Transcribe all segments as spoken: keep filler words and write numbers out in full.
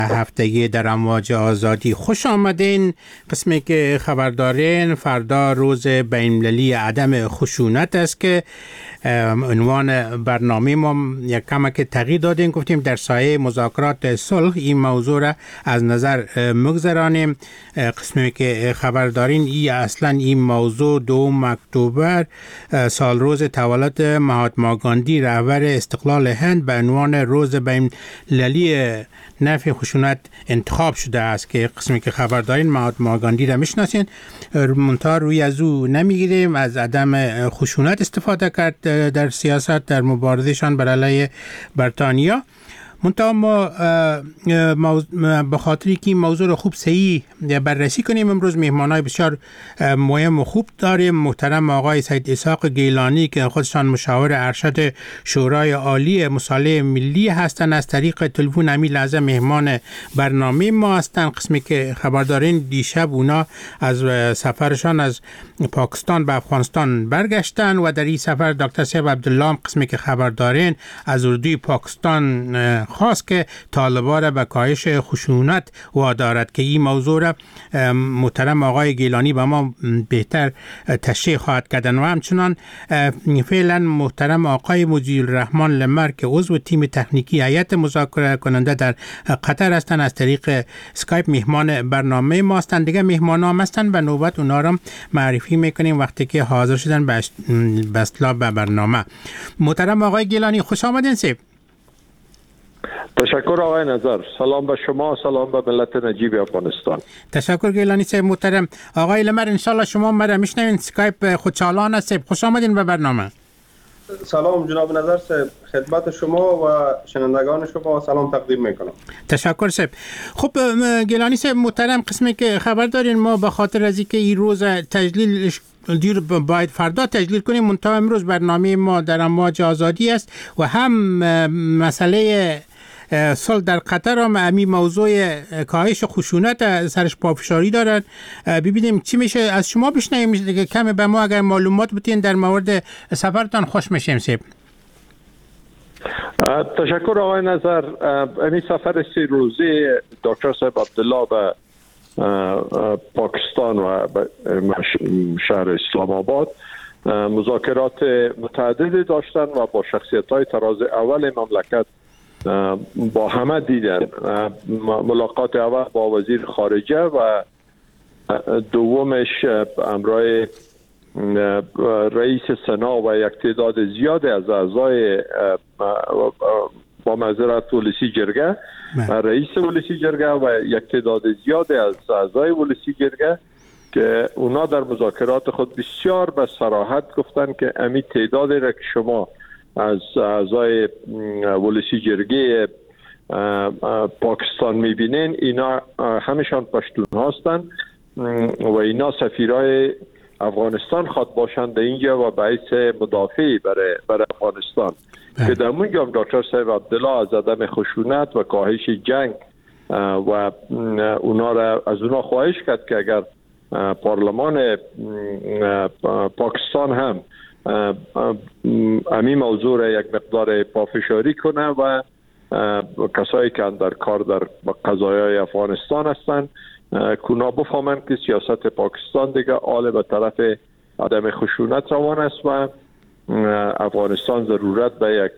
هفتگی در امواج آزادی خوش آمدین. قسمی که خبر دارین فردا روز بین‌المللی عدم خشونت است که عنوان برنامه ما یک کمک تغییر دادیم، گفتیم در سایه مذاکرات صلح این موضوع را از نظر مگذرانیم. قسمی که خبر دارین ای اصلا این موضوع دوم اکتبر سال روز تولد مهاتما گاندی رهبر استقلال هند به عنوان روز بین‌المللی نفی خشونت انتخاب شده است که قسمی که خبر دارین مهاتما گاندی را میشناسین، منتها روی از او نمیگیریم. از عدم خشونت استفاده کرد در سیاست در مبارزهشان بر علیه بریتانیا. منتها ما به خاطری که این موضوع رو خوب صحیح بررسی کنیم امروز مهمانای بسیار مهم و خوب داریم. محترم آقای سید اسحاق گیلانی که خودشان مشاور ارشد شورای عالی مصالحه ملی هستند، از طریق تلفن همین لحظه مهمان برنامه ما هستند. قسمی که خبر دارین دیشب اونا از سفرشان از پاکستان به افغانستان برگشتن و در این سفر دکتر صاحب عبدالله قسمی که خبر دارین از اردوی پاکستان خواست که طالبان را به کاهش خشونت وادارد که این موضوع را محترم آقای گیلانی به ما بهتر تشریح خواهد کردن. و همچنان فعلا محترم آقای مجید الرحمن لمر که عضو تیم تکنیکی هیئت مذاکره کننده در قطر هستند از طریق اسکایپ مهمان برنامه ما هستند. دیگه مهمان هم هستند، به نوبت اونا را معرفی میکنیم وقتی که حاضر شدن به اصطلاح به برنامه. محترم آقای گیلانی خوش آمدین. سیب تشکر آقای نظر. سلام به شما، سلام به ملت نجیب افغانستان. تشکر گیلانی صاحب. محترم آقای لمر انشالله شما مرا میشنوین، اسکایپ خودچالان است. خوش آمدین به برنامه. سلام جناب نظر صاحب، خدمت شما و شنوندگان شما سلام تقدیم میکنم. تشکر صاحب. خب گیلانی صاحب محترم، قسمی که خبر دارین ما به خاطر از اینکه این روز تجلیل دیر باید فردا تجلیل کنیم، منتها امروز برنامه ما در امواج آزادی است و هم مسئله صلح در قطر هم همین موضوع کاهش خشونت سرش پافشاری دارد. ببینیم چی میشه. از شما بشنویم دیگه کمی به ما اگر معلومات بتین در مورد سفرتان خوش میشیم. سیب تشکر آقای نظر. این سفر سی روزه دکتر صاحب عبدالله به پاکستان و شهر اسلام آباد مذاکرات متعددی داشتن و با شخصیت‌های تراز اول مملکت با همه دیدن. ملاقات اول با وزیر خارجه و دومش همراه رئیس سنا و یک تعداد زیاد از اعضای با معذرت ولسی جرگه، رئیس ولسی جرگه و یک تعداد زیاد از اعضای ولسی جرگه که اونا در مذاکرات خود بسیار به صراحت گفتن که امی تعدادی را که شما از اعضای ولسی جرگه پاکستان میبینین اینا همشان پشتون هستن و اینا سفیرای افغانستان خواد باشند اینجا و باعث مدافعی برای برای افغانستان که در اونجا دکتر صاحب عبدالله از عدم خشونت و کاهش جنگ و اونا را از اونا خواهش کرد که اگر پارلمان پاکستان هم همین موضوع را یک مقدار پافشاری کنه و کسایی که در کار در قضایای افغانستان هستند کونا بفهمند که سیاست پاکستان دیگه آل به طرف عدم خشونت روان است و افغانستان ضرورت به یک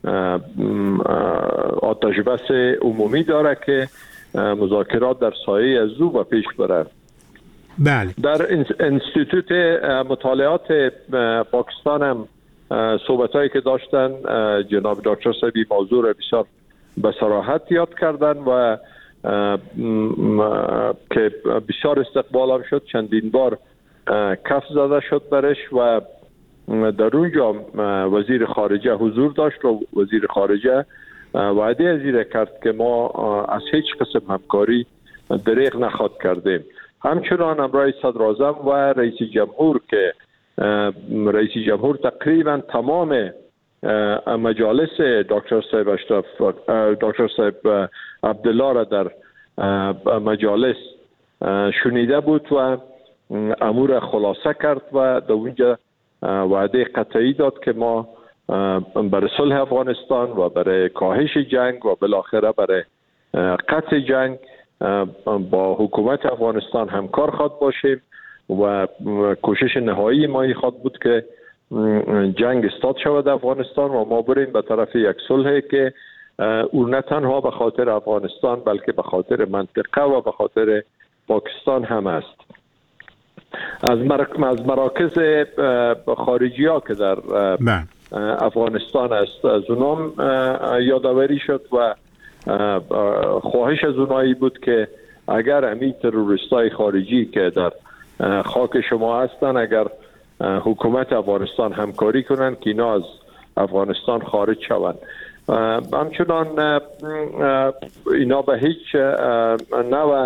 آتش بس عمومی داره که مذاکرات در سایه از او و پیش بره. بله. در انستیتوت مطالعات پاکستان هم صحبتایی که داشتن جناب دکتر صاحبی موضوع را بسیار به صراحت یاد کردن و که بسیار استقبال هم شد، چندین بار کف زده شد برش و در اونجا وزیر خارجه حضور داشت و وزیر خارجه وعده از این کرد که ما از هیچ قسم همکاری دریغ نخواد کردیم. همچنان همراه صدراعظم و رئیس جمهور که رئیس جمهور تقریبا تمام مجالس دکتر صاحب اشرف دکتر صاحب عبدالله را در مجالس شنیده بود و امور خلاصه کرد و در اونجا وعده قطعی داد که ما برای صلح افغانستان و برای کاهش جنگ و بالاخره برای قطع جنگ با حکومت افغانستان همکار خواد باشیم و کوشش نهایی ما این خواد بود که جنگ استاد شود افغانستان و ما بریم به طرف یک صلحی که او نه تنها به خاطر افغانستان بلکه به خاطر منطقه و به خاطر پاکستان هم است. از مراکز خارجی ها که در افغانستان است از اونام یادآوری شد و خواهش از اونایی بود که اگر امی تروریستای خارجی که در خاک شما هستن اگر حکومت افغانستان همکاری کنن که اینا از افغانستان خارج شوند. همچنان اینا به هیچ نوع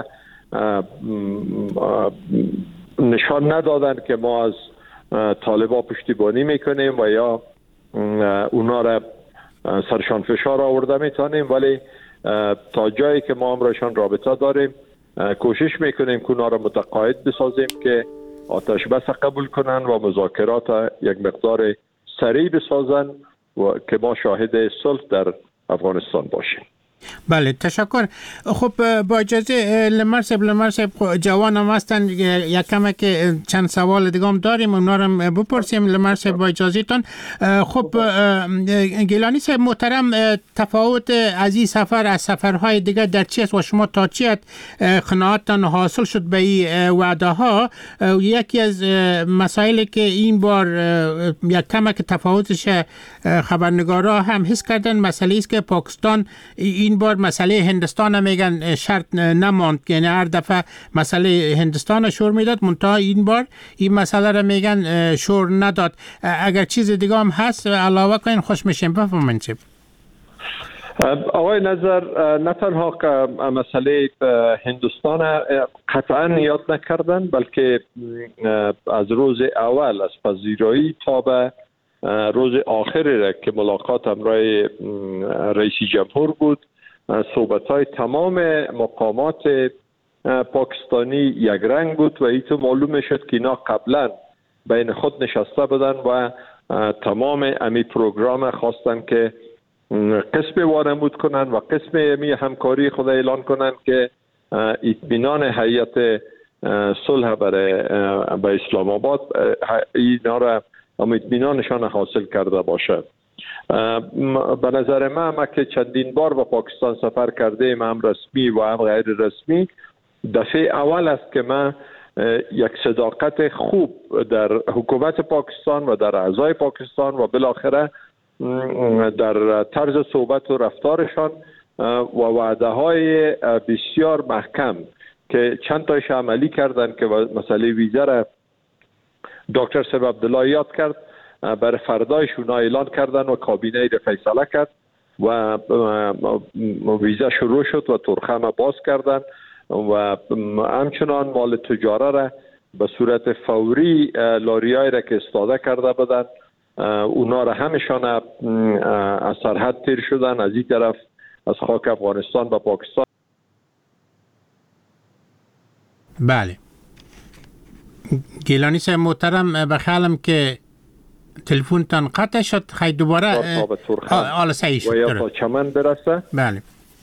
نشان ندادن که ما از طالبا پشتیبانی میکنیم و یا اونا را سرشان فشار آورده میتونیم، ولی تا جایی که ما امرشان رابطه داریم کوشش میکنیم که اونا را متقاعد بسازیم که آتش بس قبول کنن و مذاکرات یک مقدار سریع بسازن و که ما شاهد صلح در افغانستان باشیم. بله تشکر. خب با اجازه لمرسب لمرسب جوان هم هستن یک کمه که چند سوال دیگه هم داریم اونا رو بپرسیم لمرسب با اجازه تان. خب گیلانی صاحب محترم تفاوت از این سفر از سفرهای دیگه در چی است و شما تا چی قناعتتان حاصل شد به این وعده ها؟ یکی از مسائلی که این بار یک کمه که تفاوتش خبرنگارا هم حس کردن مسئله است که پاکستان این بار مسئله هندستان میگن شرط نماند، یعنی هر دفعه مسئله هندستان شور میداد منتها این بار این مسئله را میگن شور نداد. اگر چیز دیگه هم هست علاوه کنین خوش میشیم. بفرمایید. آقای نظر نه تنها که مسئله هندستان قطعا یاد نکردن بلکه از روز اول از پذیرایی تا به روز آخری را که ملاقات همراه رئیس جمهور بود صحبت‌های تمام مقامات پاکستانی یک رنگ بود و ایتو معلوم شد که اینا قبلا بین خود نشسته بودن و تمام امی پروگرام خواستن که قسم وانمود کنن و قسم امی همکاری خود اعلان کنن که اطمینان هیئت صلح برای به اسلام آباد اینا را اطمینانشان حاصل کرده باشد. به نظر من ما که چندین بار به پاکستان سفر کرده ایم هم رسمی و هم غیر رسمی دفعه اول است که من یک صداقت خوب در حکومت پاکستان و در اعضای پاکستان و بالاخره در طرز صحبت و رفتارشان و وعده های بسیار محکم که چند تایش عملی کردن که مسئله ویزه را دکتر صاحب عبدالله یاد کرد برای فردایش اونا اعلان کردن و کابینه را فیصله کرد و ویزه شروع شد و ترخم باز کردن و همچنان مال تجاره را به صورت فوری لاریای را که استاده کرده بودن اونا را همشان از سرحد تیر شدن از این طرف از خاک افغانستان به پاکستان. بله گیلانی صاحب محترم بخیالم که تلفنتان قطع شد خیلی دوباره آل صحیح شد و یا تا چمن برسه. بله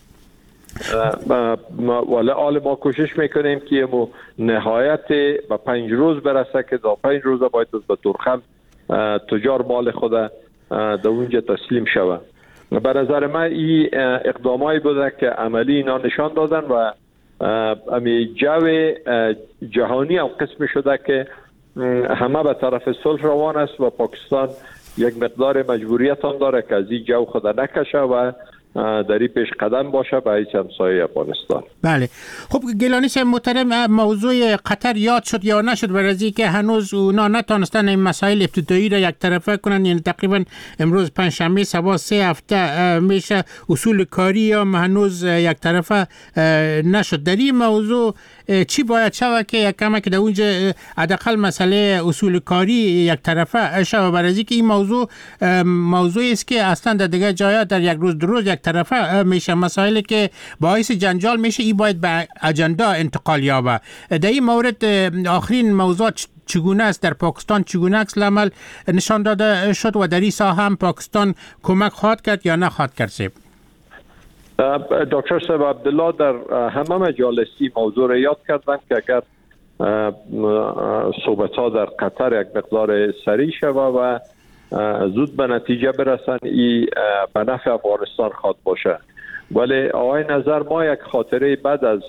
ولی آل ما کوشش میکنیم که مو نهایت به پنج روز برسه که دا پنج روز باید به ترخم تجار مال خود در اونجا تسلیم شوه. به نظر من این اقدامایی بوده که عملی اینا نشان دادن و امی جو جهانی هم قسم شده که همه به طرف صلح روان است و پاکستان یک مقدار مجبوریت هم داره که از این جو خود نکشه و در این پیش قدم باشه به هیچ همسایه افغانستان. بله خب گیلانی صاحب محترم موضوع قطر یاد شد یا نشد برای که هنوز اونا نتونستن این مسائل ابتدایی را یک طرفه کنن، یعنی تقریبا امروز پنجشنبه سوا سه هفته میشه اصول کاری هم هنوز یک طرفه نشد. در این موضوع چی باید شود که یک کمک در اونجا حداقل مسئله اصول کاری یک طرفه شود برای که این موضوع موضوعی است که اصلا در دیگه جاها در یک روز دو روز یک طرفه میشه مسائلی که باعث جنجال میشه این باید به اجندا انتقال یابه. در این مورد آخرین موضوع چگونه است در پاکستان، چگونه عکس العمل نشان داده شد و در این ساحه هم پاکستان کمک خواهد کرد یا نخواهد کرد؟ دکتر صاحب عبدالله در همه مجالسی موضوع را یاد کردن که اگر صحبت ها در قطر یک مقدار سریع شود و زود به نتیجه برسن، ای به نفع افغانستان خواد باشه. ولی آقای نظر ما یک خاطره بعد از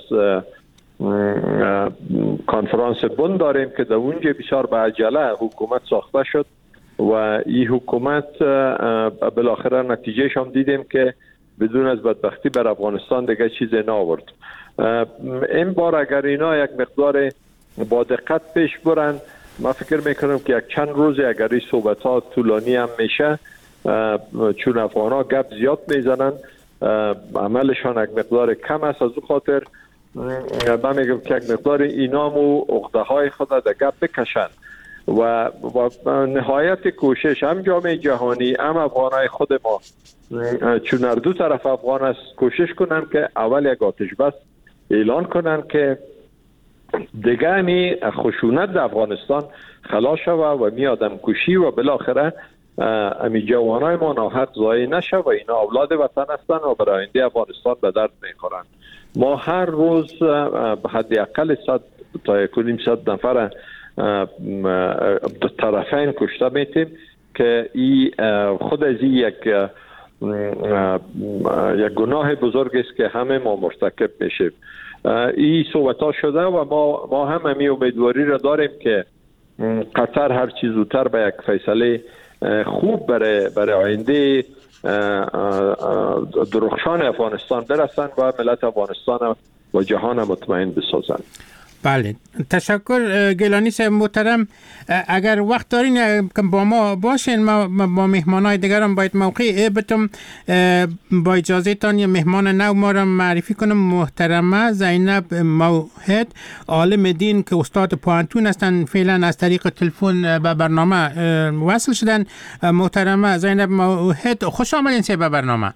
کنفرانس بن داریم که در اونجا بسیار به عجله حکومت ساخته شد و این حکومت بالاخره نتیجهش هم دیدیم که بدون از بدبختی بر افغانستان دیگه چیزی نآورد. این بار اگر اینا یک مقدار با دقت پیش برن، ما فکر میکنم که یک چند روزی اگر این صحبت ها طولانی هم میشه، چون افغان ها گپ زیاد میزنن، عملشان یک مقدار کم است. از اون خاطر من میگم که یک مقدار اینام و عقده های خود در گپ بکشن و, و نهایت کوشش هم جامعه جهانی هم افغان های خود ما، چون هر دو طرف افغان است، کوشش کنن که اول یک آتش بس اعلان کنن که دیگه همی خشونت در افغانستان خلاص شود و می آدم کشی و بالاخره امی جوانای ما ناحق ضایع نشه و اینا اولاد وطن هستن و برای آینده افغانستان به درد میخورن. ما هر روز حداقل صد تا یک و نیم صد نفر دو طرفین کشته میتیم که ای خود از یک یک گناه بزرگ است که همه ما مرتکب میشیم. این صحبت ها شده و ما ما هم همی امیدواری را داریم که قطر هر چیز زودتر به یک فیصله خوب برای برای آینده درخشان افغانستان برسن و ملت افغانستان و جهان مطمئن بسازن. بله، تشکر گیلانی صاحب محترم. اگر وقت دارین با ما باشین، ما با مهمانای دیگر هم باید موقع بتم. با اجازه تان یه مهمان نو ما را معرفی کنم. محترمه زینب موحد، عالم دین که استاد پوهنتون هستن، فعلا از طریق تلفن به برنامه وصل شدن. محترمه زینب موحد، خوش آمدین به برنامه.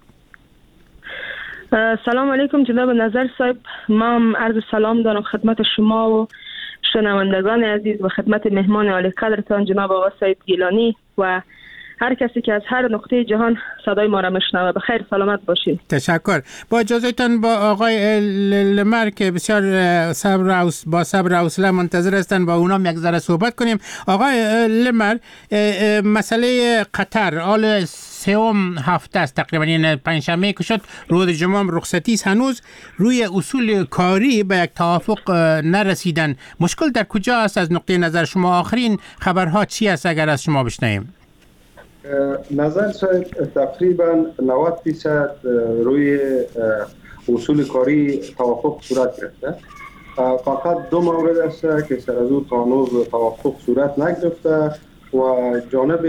سلام علیکم جناب نظر صاحب. ما عرض سلام دارم خدمت شما و شنوندگان عزیز و خدمت مهمان عالی قدرتان جناب آقا سید گیلانی و هر کسی که از هر نقطه جهان صدای ما را میشنوه. بخیر سلامت باشید. تشکر. با اجازهتان با آقای لمر که بسیار صبر و با صبر و حوصله منتظر هستن با اونام یک ذره صحبت کنیم. آقای لمر، مسئله قطر حال سوم هفته است تقریبا، این پنجشنبه که شد روز جمعه رخصتی است، هنوز روی اصول کاری به یک توافق نرسیدن. مشکل در کجا است از نقطه نظر شما؟ آخرین خبرها چی است اگر از شما بشنویم؟ نظر صاحب تقریبا نود درصد روی اصول کاری توافق صورت گرفته. فقط دو مورد است که سر از او تا هنوز توافق صورت نگرفته و جانب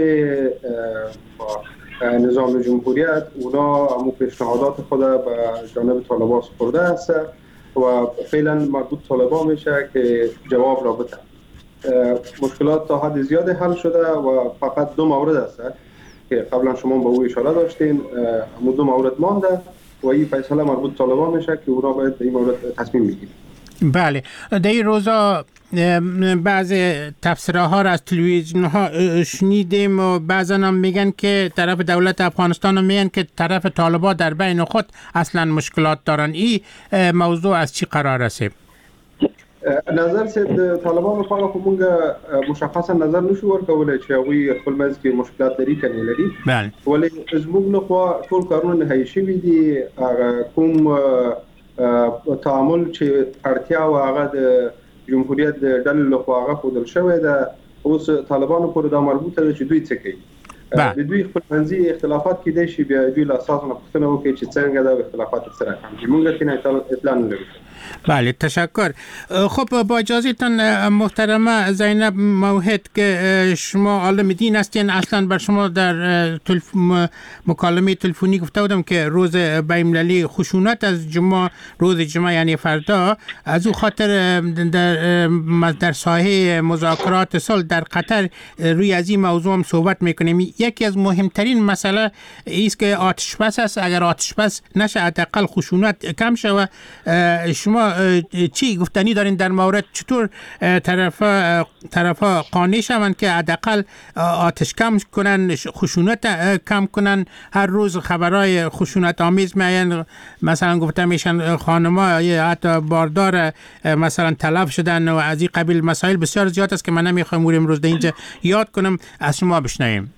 نظام جمهوریت اونا همون پیشنهادات خود به جانب طالبان سپرده است و فعلا مربوط طالبان میشه که جواب را بده. مشکلات تا حد زیاد حل شده و فقط دو مورد است که قبلا شما به او اشاره داشتین، همون دو مورد مانده و این فیصله مربوط طالبان میشه که اونا باید این مورد تصمیم بگیرن. بله، در این روزا بعض تفسیرها ها را از تلویزیون ها شنیدیم و بعضا هم میگن که طرف دولت افغانستان هم میگن که طرف طالبان در بین خود اصلا مشکلات دارن. این موضوع از چی قرار است؟ نظر سید طالبان لپاره خو مونږ مشخصا نظر نشو ورکولی چې هغوی خپل منځ کې مشکلات لري که نه لري، ولې زموږ لخوا ټول کارونه نهایي شوي دي. کوم تعامل چې اړتیا و هغه د جمهوریت د ډلې لخوا هغه ښودل شوی ده. اوس طالبانو پورې دا مربوطه ده چې دوی څه کوي. د دوی خپل منځي اختلافات کیدای شي بیا دوی له اساس نه پوښتنه وکړي چې څنګه دا اختلافات څه رقم دي. موږ ته اطلاع نه لرو. بله، تشکر. خب با اجازهتان محترمه زینب موحد که شما عالم دین هستین، اصلا بر شما در تلف... مکالمه تلفنی گفته بودم که روز بین‌المللی خشونت از جمعه، روز جمعه یعنی فردا، از او خاطر در در ساحه مذاکرات صلح در قطر روی از این موضوع هم صحبت میکنیم. یکی از مهمترین مسئله است که آتش بس است. اگر آتش بس نشه حداقل خشونت کم شود. شما شما چی گفتنی دارین در مورد چطور طرف طرفا قانع شوند که حداقل آتش کم کنن، خشونت کم کنن؟ هر روز خبرای خشونت آمیز میان، مثلا گفته میشن خانما یا حتی باردار مثلا تلف شدن و از این قبیل مسائل بسیار زیاد است که من نمیخوام امروز اینجا یاد کنم. از شما بشنویم.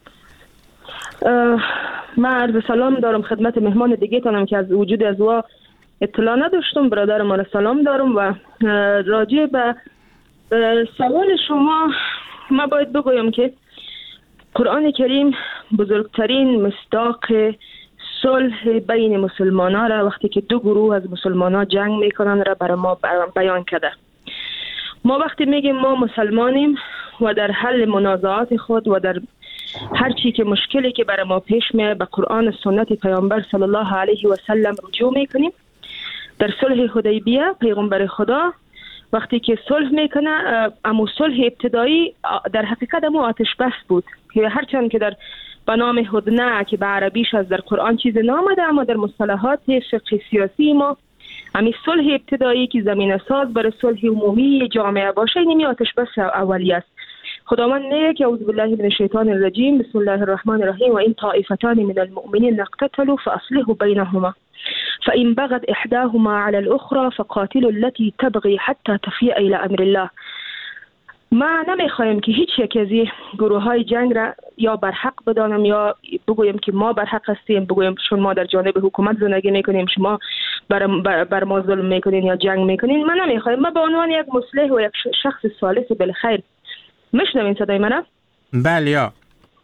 من عرض سلام دارم خدمت مهمان دیگه تانم که از وجود از وا اطلاع نداشتم. برادر ما سلام دارم و راجع به سوال شما من باید بگویم که قرآن کریم بزرگترین مصداق صلح بین مسلمان ها را وقتی که دو گروه از مسلمان ها جنگ میکنن را برای ما بیان کرده. ما وقتی میگیم ما مسلمانیم و در حل منازعات خود و در هر چی که مشکلی که برای ما پیش میاد به قرآن و سنت پیامبر صلی الله علیه و سلم رجوع میکنیم. در صلح حدیبیه پیغمبر خدا وقتی که صلح میکنه، اما صلح ابتدایی در حقیقت امو آتش بس بود که هرچند که در به نام هدنه که به عربیش از در قرآن چیز نامده، اما در مصطلحات فقه سیاسی ما امی صلح ابتدایی که زمینه ساز برای صلح عمومی جامعه باشه اینمی آتش بس اولی است. خداوند میگه که اعوذ بالله من الشیطان الرجیم بسم الله الرحمن الرحیم و این طائفتان من المؤمنین اقتتلوا فاصلحوا بینهما فإن بغت إحداهما على الأخرى فقاتلوا التي تبغي حتى تفيء إلى أمر الله. ما نمیخوایم که هیچ یک از این گروه های جنگ را یا برحق بدانم یا بگویم که ما برحق هستیم، بگویم چون ما در جانب حکومت زندگی میکنیم شما بر, بر, بر ما ظلم میکنین یا جنگ میکنین. من نمیخوایم. ما به عنوان یک مصلح و یک شخص صالح بالخیر میشنوین صدای منه؟ بله یا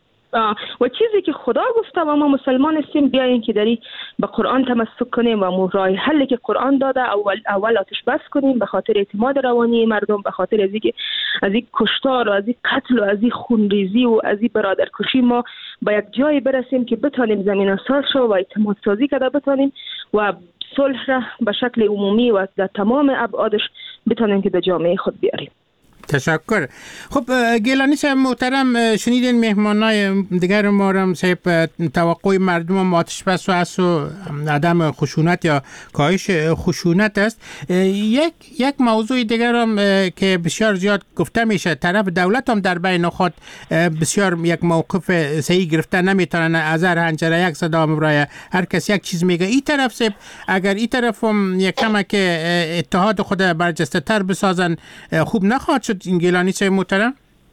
و چیزی که خدا گفته و ما مسلمان هستیم بیاین که داری به قرآن تمسک کنیم و راه حلی که قرآن داده اول اول آتش بس کنیم به خاطر اعتماد روانی مردم، به خاطر از اینکه از این کشتار و از این قتل و از این خونریزی و از این برادرکشی ما به یک جایی برسیم که بتانیم زمینه ساز شو و اعتماد سازی کرده بتانیم و صلح را به شکل عمومی و در تمام ابعادش بتانیم که در جامعه خود بیاریم. تشکر. خب گیلانی صاحب محترم، شنیدین مهمانای دیگر ما را صاحب توقع مردم آتش بس و از و عدم خشونت یا کاهش خشونت است. یک یک موضوع دیگر هم که بسیار زیاد گفته میشه، طرف دولت هم در بین خود بسیار یک موقف صحیح گرفته نمیتونن، از هر حنجره یک صدا برای هر کس یک چیز میگه. این طرف صاحب اگر این طرف هم یک کم که اتحاد خود برجسته تر بسازن خوب نخواهد شد؟ این گیلانی صاحب محترم.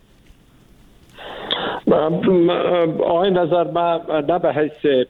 آقای نظر من نه به حیث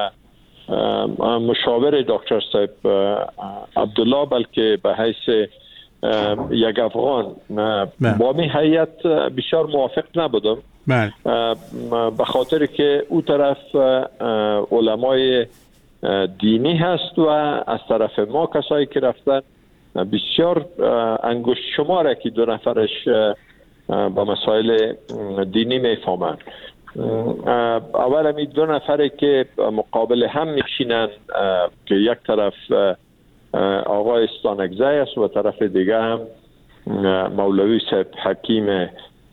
مشاور دکتر صاحب عبدالله بلکه به حیث یک افغان با می هیئت بسیار موافق نبودم، به خاطر که او طرف علمای دینی هست و از طرف ما کسایی که رفتن بسیار انگشت شماره که دو نفرش با مسائل دینی میفهمند. اول همی دو نفره که مقابل هم میشینن که یک طرف آقای استانکزی است و طرف دیگه هم مولوی صاحب حکیم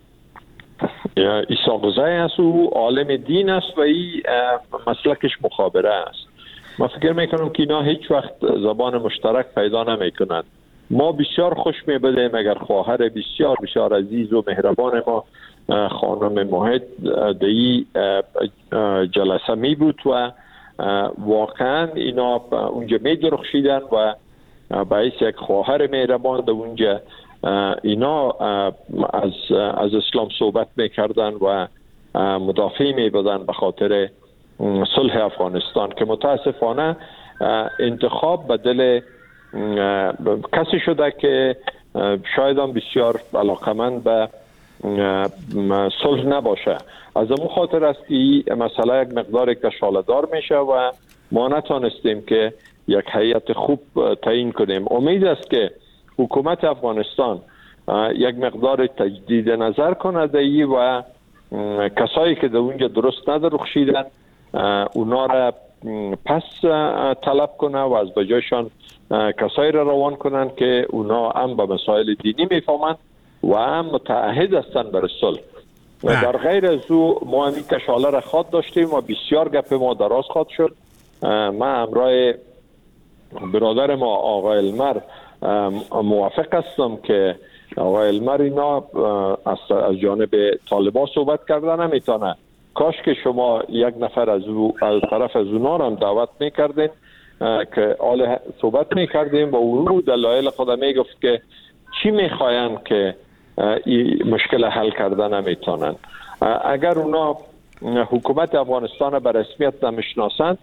ایساقزی است و عالم دین است و این مسلکش مخابره است. من فکر میکنم که اینا هیچ وقت زبان مشترک پیدا نمیکنند. ما بسیار خوش میبودیم اگر خواهر بسیار بسیار عزیز و مهربان ما خانم موحد دی جلسه می بود و واقعا اینا اونجا می درخشیدن و باعث یک خواهر مهربان در اونجا اینا از از اسلام صحبت میکردن و مدافع می بودن به خاطر صلح افغانستان که متاسفانه انتخاب به دل کسی شده که شاید هم بسیار علاقمند به صلح نباشه. از اون خاطر است که این مسئله یک مقدار کشاله‌دار میشه و ما نتونستیم که یک هیئت خوب تعیین کنیم. امید است که حکومت افغانستان یک مقدار تجدید نظر کنه دی و کسایی که در اونجا درست ندرخشیدن اونا را پس طلب کنه و از بجایشان کسایی را روان کنن که اونا هم به مسائل دینی میفهمند و هم متعهد هستند برای صلح. در غیر از او ما همین کشاله را خواد داشتیم و بسیار گپ ما دراز خواد شد. من همراه برادر ما آقای المر موافق هستم که آقای المر اینا از جانب طالبان صحبت کردن نمیتونه. کاش که شما یک نفر از او از طرف از اونا هم دعوت میکردین که آل صحبت میکردیم و او دلایل خود میگفت که چی میخواین که این مشکل حل کردن نمیتونن. اگر اونا حکومت افغانستان به رسمیت نمیشناسند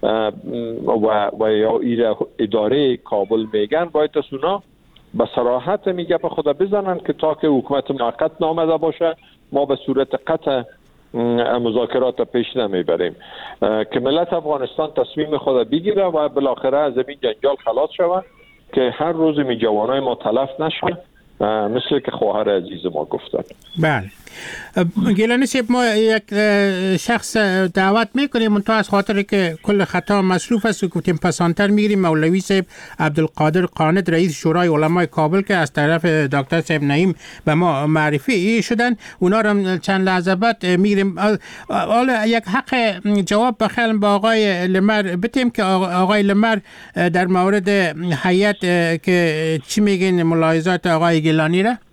و و یا اداره کابل میگن، باید از اونا به صراحت میگه به خدا بزنن که تا که حکومت موقت نامده باشه ما به صورت قطع مذاکرات پیش نمیبریم، که ملت افغانستان تصمیم خود بگیره و بالاخره از این جنجال خلاص شود که هر روز می جوانای ما تلف نشه، مثل که خواهر عزیز ما گفتن. بله گیلانی صاحب، ما یک شخص دعوت میکنیم منتها از خاطر که کل خطا مصروف است و گفتیم پسانتر میگیریم. مولوی صاحب عبدالقادر قاند رئیس شورای علمای کابل که از طرف دکتر صاحب نعیم به ما معرفی شدن، اونا رو چند لحظه بعد میگیریم. حالا یک حق جواب بخیر با آقای لمر بتیم که آقای لمر در مورد هیئت که چی میگین ملاحظات آقای گیلانی را؟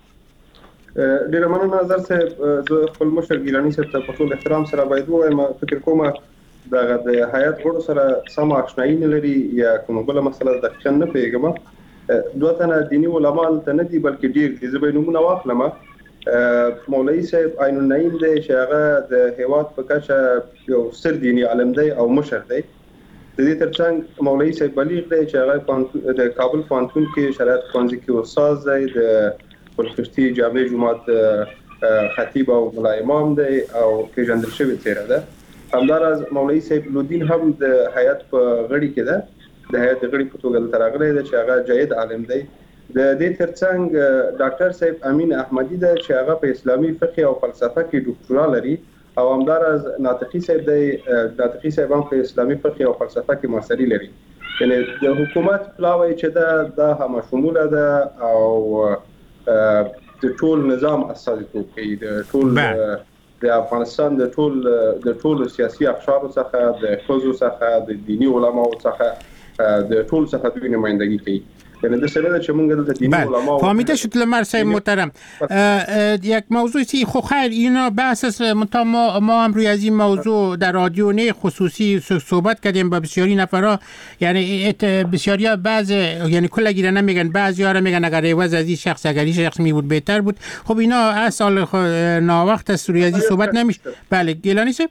ډیره مننه نظر صاحب. زه خپل مشر ګیلاني صاحب ته په ټول احترام سره باید ووایم، فکر کوم دغه د هیئت غړو سره سم آشنایي نه لري یا کومه بله مسله دقیقا نه پوهېږم. دوه تنه دیني علما هلته نه دي بلکې ډېر دي. زه به یې نومونه واخلم. مولوي صاحب عین النعیم دی چې هغه د هیواد په کچه یو ستر دیني عالم دی او مشر دی. د دې ترڅنګ مولوي صاحب بلیغ دی چې هغه د کابل پوهنتون کې شریعت پوهنځي کې استاد دی، د پلخشتي جامع جماعت خطیب او ملا امام دی او پیژندل شوی څیره ده. همداراز مولوي صاحب لودین هم د هیئت په غړي کې ده، د هیئت غړي په توګه دلته راغلی دی چې هغه جید عالم دی. د دې ترڅنګ ډاکټر صاحب امین احمدي دی چې هغه په اسلامي فقه او فلسفه کې ډاکټورا لري، او همداراز ناطقي صاحب دی. ناطقي صاحب هم په اسلامي فقه او فلسفه کې ماستري لري. یعنی د حکومت پلاوی چې ده دا هم شموله ده او د ټول نظام استازیتوب کوي، د ټول د افغانستان د ټول د ټول سیاسي اقشارو څخه، د ښځو څخه، د دیني علماو څخه، د ټول څخه دوی نمایندګي کوي. یعنی د سره چې موږ د دیني علماو فهمیده شد. لمر صاحب محترم، یک موضوع سی خو خیر اینا بحث است، ما ما هم روی از این موضوع در رادیو نه خصوصی صحبت کردیم با بسیاری نفرا. یعنی بسیاری بعض یعنی کل گیره نمیگن، بعضیا را میگن اگر عوض از این شخص اگر این شخص می بود بهتر بود. خب اینا اصل ناوقت است روی از این صحبت نمیشه. بله گیلانی صاحب.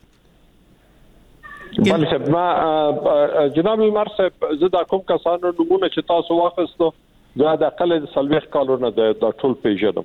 بله صاحب، ما جناب المر صاحب زه دا کوم کسانو نمونه چې تاسو واخیستو دا د اقل د څلوېښت کالو نه د ټول پیژنم،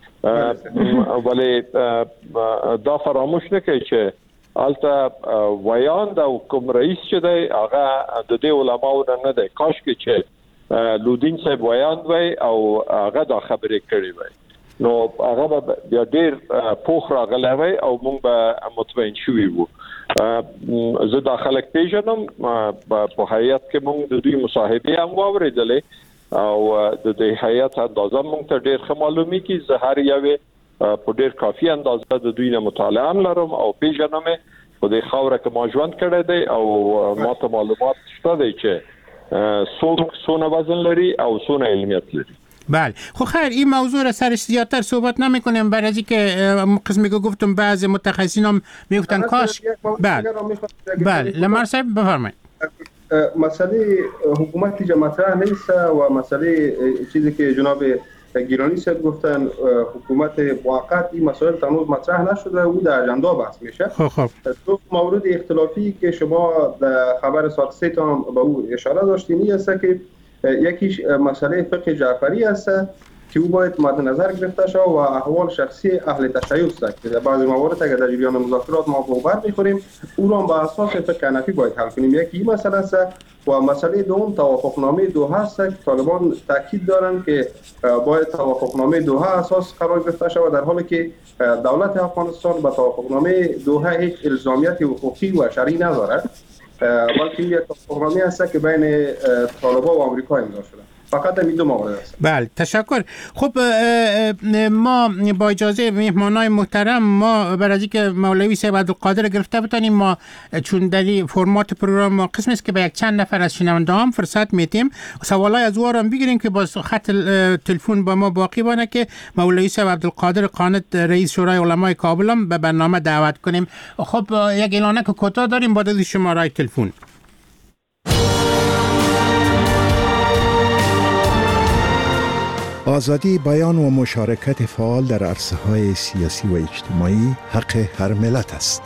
ولې دا فراموش نه کوي چې هلته ویان د کوم رئیس چې دی هغه د دې علماو نه دی. کاشکې چې لودین صاحب ویان وی او هغه دا خبرې کړې وی نو هغه به بیا ډېر پوخ راغلی وی او موږ به مطمئن شوي وو. زه دا خلک پیژنم، په هیئت کې موږ د دوی مصاحبې هم واورېدلې او د دې هیئت اندازه موږ ته ډېر ښه معلومیږي. زه هر یوې په ډېر کافي اندازه د دوی نه مطالعه هم لرم او پیژنم په دې خاوره کې ما ژوند کړی دی او ما ته معلومات شته دی چې څوک څونه وزن لري او څونه علمیت لري. بله خب خیر این موضوع را سرش زیادتر صحبت نمی کنیم برای از که قسمی که گفتم بعض متخصصین هم میگفتن کاش. بله بله لمر صاحب بفرمایید. مسئله حکومتی که مطرح نیست و مسئله چیزی که جناب گیلانی صاحب گفتن حکومت موقت، این مسائل هنوز مطرح نشده و در اجندا بحث میشه. خب خب دو مورد اختلافی که شما در خبر ساعت سه تا به او اشاره داشتین است که یکیش مسئله فقه جعفری است که او باید مد نظر گرفته شود و احوال شخصی اهل تشیع است که در بعضی موارد اگر در جریان مذاکرات ما بر میخوریم او را به اساس فقه حنفی باید حل کنیم. یکی این مسئله است و مسئله دوم توافقنامه دوحه است که طالبان تاکید دارند که باید توافقنامه دوحه اساس قرار گرفته شود، در حالی که دولت افغانستان به توافقنامه دوحه هیچ الزامیت حقوقی و شرعی ندارد، بلکه یک توافقنامه است که بین طالبان و آمریکا امضا شده. فقط همین دو مورد است. بله تشکر. خب ما با اجازه مهمانای محترم ما برای از اینکه مولوی صاحب عبدالقادر گرفته بتانیم، ما چون در این فرمات پروگرام ما قسم است که به یک چند نفر از شنونده هم فرصت میتیم سوالای از وارم بگیریم که با خط تلفن با ما باقی بانه که مولوی صاحب عبدالقادر قانت رئیس شورای علمای کابل هم به برنامه دعوت کنیم. خب یک اعلانه که کوتاه داریم بعد از شماره تلفن. آزادی بیان و مشارکت فعال در عرصه‌های سیاسی و اجتماعی حق هر ملت است.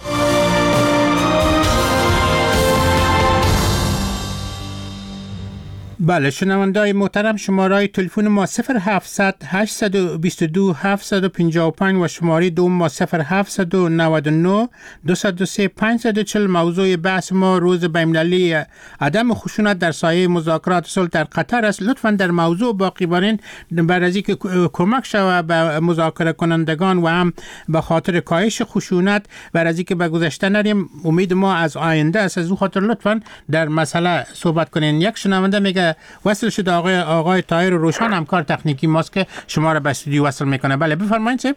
بله شنونده‌های محترم، شماره تلفن ما صفر هفتصد هشتصد و بیست و دو هفتصد و پنجاه و پنج و شماره دوم ما صفر هفتصد و نود و نه دویست و سه پانصد و چهل. موضوع بحث ما روز بین‌المللی عدم خشونت در سایه مذاکرات صلح در قطر است. لطفاً در موضوع باقی بانید برای از اینکه کمک شود به مذاکره کنندگان و هم به خاطر کاهش خشونت برای از اینکه به گذشته نریم. امید ما از آینده است، از اون خاطر لطفاً در مسئله صحبت کنین. یک شنونده میگه وصل شده آقای آقای طاهر روشن، همکار تکنیکی ماست که شما را به استودیو وصل میکنه. بله بفرمایید صاحب.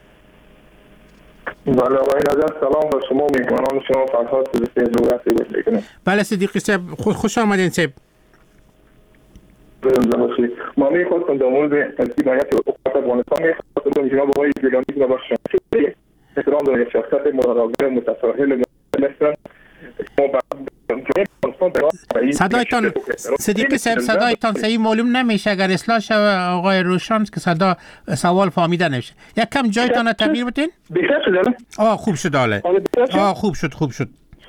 بله آقای نظر سلام به شما میکنم، شما فرهاد صدیقی جغرافی بکنید. بله صدیقی صاحب خوش آمدین صاحب. ما میخواستم در مورد حمایت حکومت افغانستان میخواستم جناب آقای گیلانی را با شما احترام دارم، شخصیت مراقب متساهل مثلا صدایتان صدیقی صاحب صدایتان صحیح معلوم نمیشه، اگر اصلاح شود آقای روشن که صدا سوال فهمیده نمیشه. یک کم جایتان تغییر بدین. بهتر شده؟ آه خوب شد حالا. آه خوب شد خوب شد.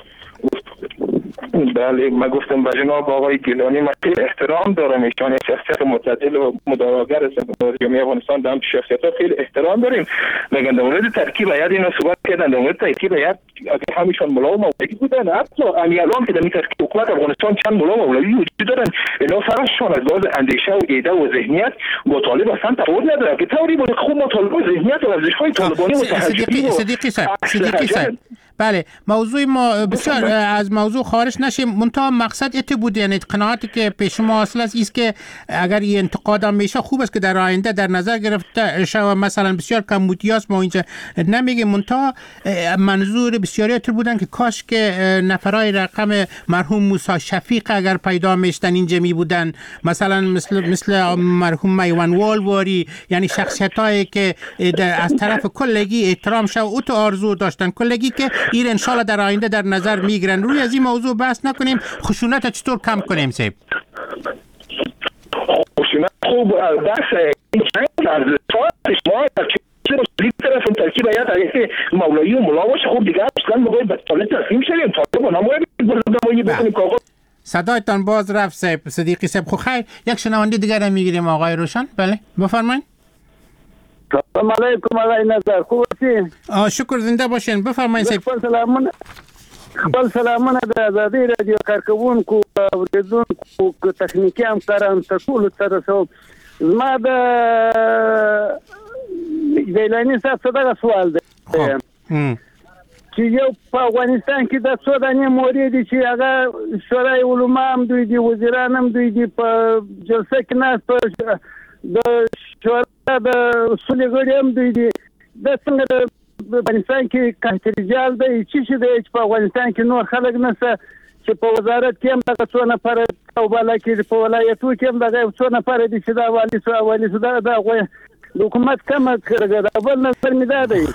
بله من گفتم به جناب آقای گیلانی من خیلی احترام دارم، ایشان شخصیت معتدل و مداراگر است. جامعه افغانستان دام شخصیت‌ها خیلی احترام داریم. میگن در مورد ترکیب هیئت اینو صحبت کردن، در مورد ترکیب هیئت اگه همیشون ملا و مولوی بودن، حتی الان که در این ترکیب حکومت افغانستان چند ملا و مولوی وجود دارن، اینا فرششون از لحاظ اندیشه و ایده و ذهنیت با طالب اصلا تفاوت نداره. که طوری بود خوب مطالبه و ذهنیت و ارزش‌های طالبانی و صدیقی صدیقی صاحب صدیقی صاحب بله موضوع ما بسیار از موضوع خارج نشیم، منتها مقصد ایت بود، یعنی قناعتی که پیش ما اصل است است که اگر این انتقاد هم میشه خوب است که در آینده در نظر گرفته شود. مثلا بسیار کمبودیاست ما اینجا نمیگیم، منتها منظور بسیاری ات بودن که کاش که نفرای رقم مرحوم موسی شفیق اگر پیدا میشتن اینجا می بودن، مثلا مثل مثل مرحوم میوان والواری، یعنی شخصیتایی که از طرف کلگی احترام شو او تو آرزو داشتن کلگی که این انشالله در آینده در نظر میگیرن. روی از این موضوع بحث نکنیم، خشونت چطور کم کنیم صاحب؟ خشونت خوب بحث این چند از شما این طرف ترکیب هیئت اگه مولوی و ملا باشه خوب دیگه اصلا ما باید به طالب تسلیم شدیم، طالب نماید بردمایی بکنیم که آقا صدایتان باز رفت صاحب صدیقی صاحب. خب خیر یک شنونده دیگر هم میگیریم آقای روشن. بله بفرمایید. سلام علیکم آقای نظر، خوب هستین؟ آه شکر زنده باشین، بفرمایید صاحب. خپل سلامونه خپل سلامونه د آزادۍ رادیو کارکوونکو او اوریدونکو تخنیکي همکارانو ته ټولو ته رسوم. زما د ګیلاني صاحب څه دغه سوال دی چې یو په افغانستان کې د څو دانې مورې دي چې هغه شورای علما هم دوی دي، وزیران هم دوی دي، په جلسه کې ناست په د شورا د اصول غړي هم دوی دي. د څنګه په افغانستان کې کاهترجال دی چې دی چې په افغانستان کې نور خلک نشته چې په وزارت کې هم دغه څو نفر او بالا کې په ولایتو کې هم دغه څو نفر دي چې دا والی سو والی سو دا د حکومت کمه کړه. دا بل نظر مې دا دی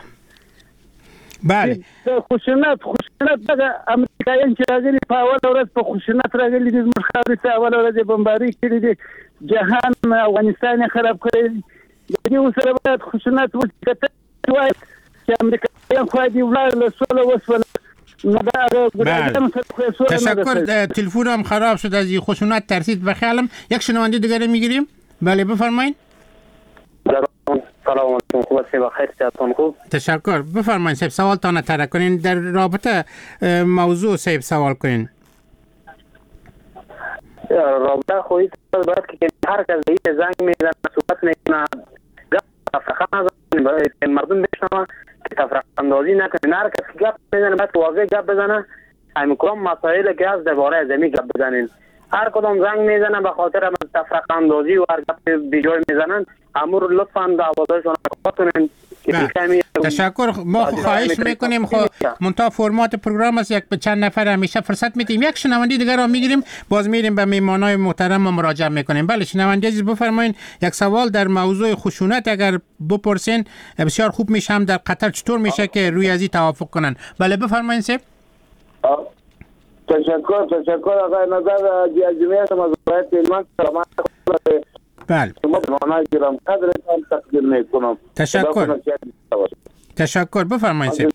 بله خشونت خشونت دغه امریکایان چې راغلي په اوله ورځ په خشونت راغلي دي، زموږ خاورې ته اوله ورځ بمباري کړي دي، جهان افغانستان یې خراب کړی دی. د دې سره باید خشونت وکړي چې امریکایان خو دې ولاړ له سوله وسوله. تشکر. تلفن هم خراب شد از این خشونت ترسید و خیالم. یک شنونده دیگر میگیریم. بله بفرمایید. سلام علیکم، خوب هستید؟ بخیر صحتتون خوب؟ تشکر. بفرمایید صاحب سوالتان را طرح کنین، در رابطه موضوع صاحب سوال کنین. رابطه خواهید باید که هر کس دیگه زنگ میزنه صحبت میکنه تفرقه نزنه مردم بشنوه که تفرقه اندازی نکنه، هر کس گپ میزنه باید واضح گپ بزنه، همین کلام مسائل که از درباره زمین گپ بزنین. هر کدام زنگ میزنن به خاطر از تفرقه اندازی و هر گپ بیجای میزنن، امور لطفا دعوتاشون کنین. تشکر. ما خواهش میکنیم خب منتها فرمات پروگرام است، یک به چند نفر همیشه فرصت میدیم، یک شنونده دیگر را میگیریم، باز میریم به میهمانای محترم و مراجعه میکنیم. بله شنونده عزیز بفرمایید، یک سوال در موضوع خشونت اگر بپرسین بسیار خوب میشه. هم در قطر چطور میشه که روی ازی توافق کنن؟ بله بفرمایید سیب. تشکر تشکر آقای نظر جمعیت مزارعات علمان سلامت. بله تشکر تشکر بفرمایید سیب.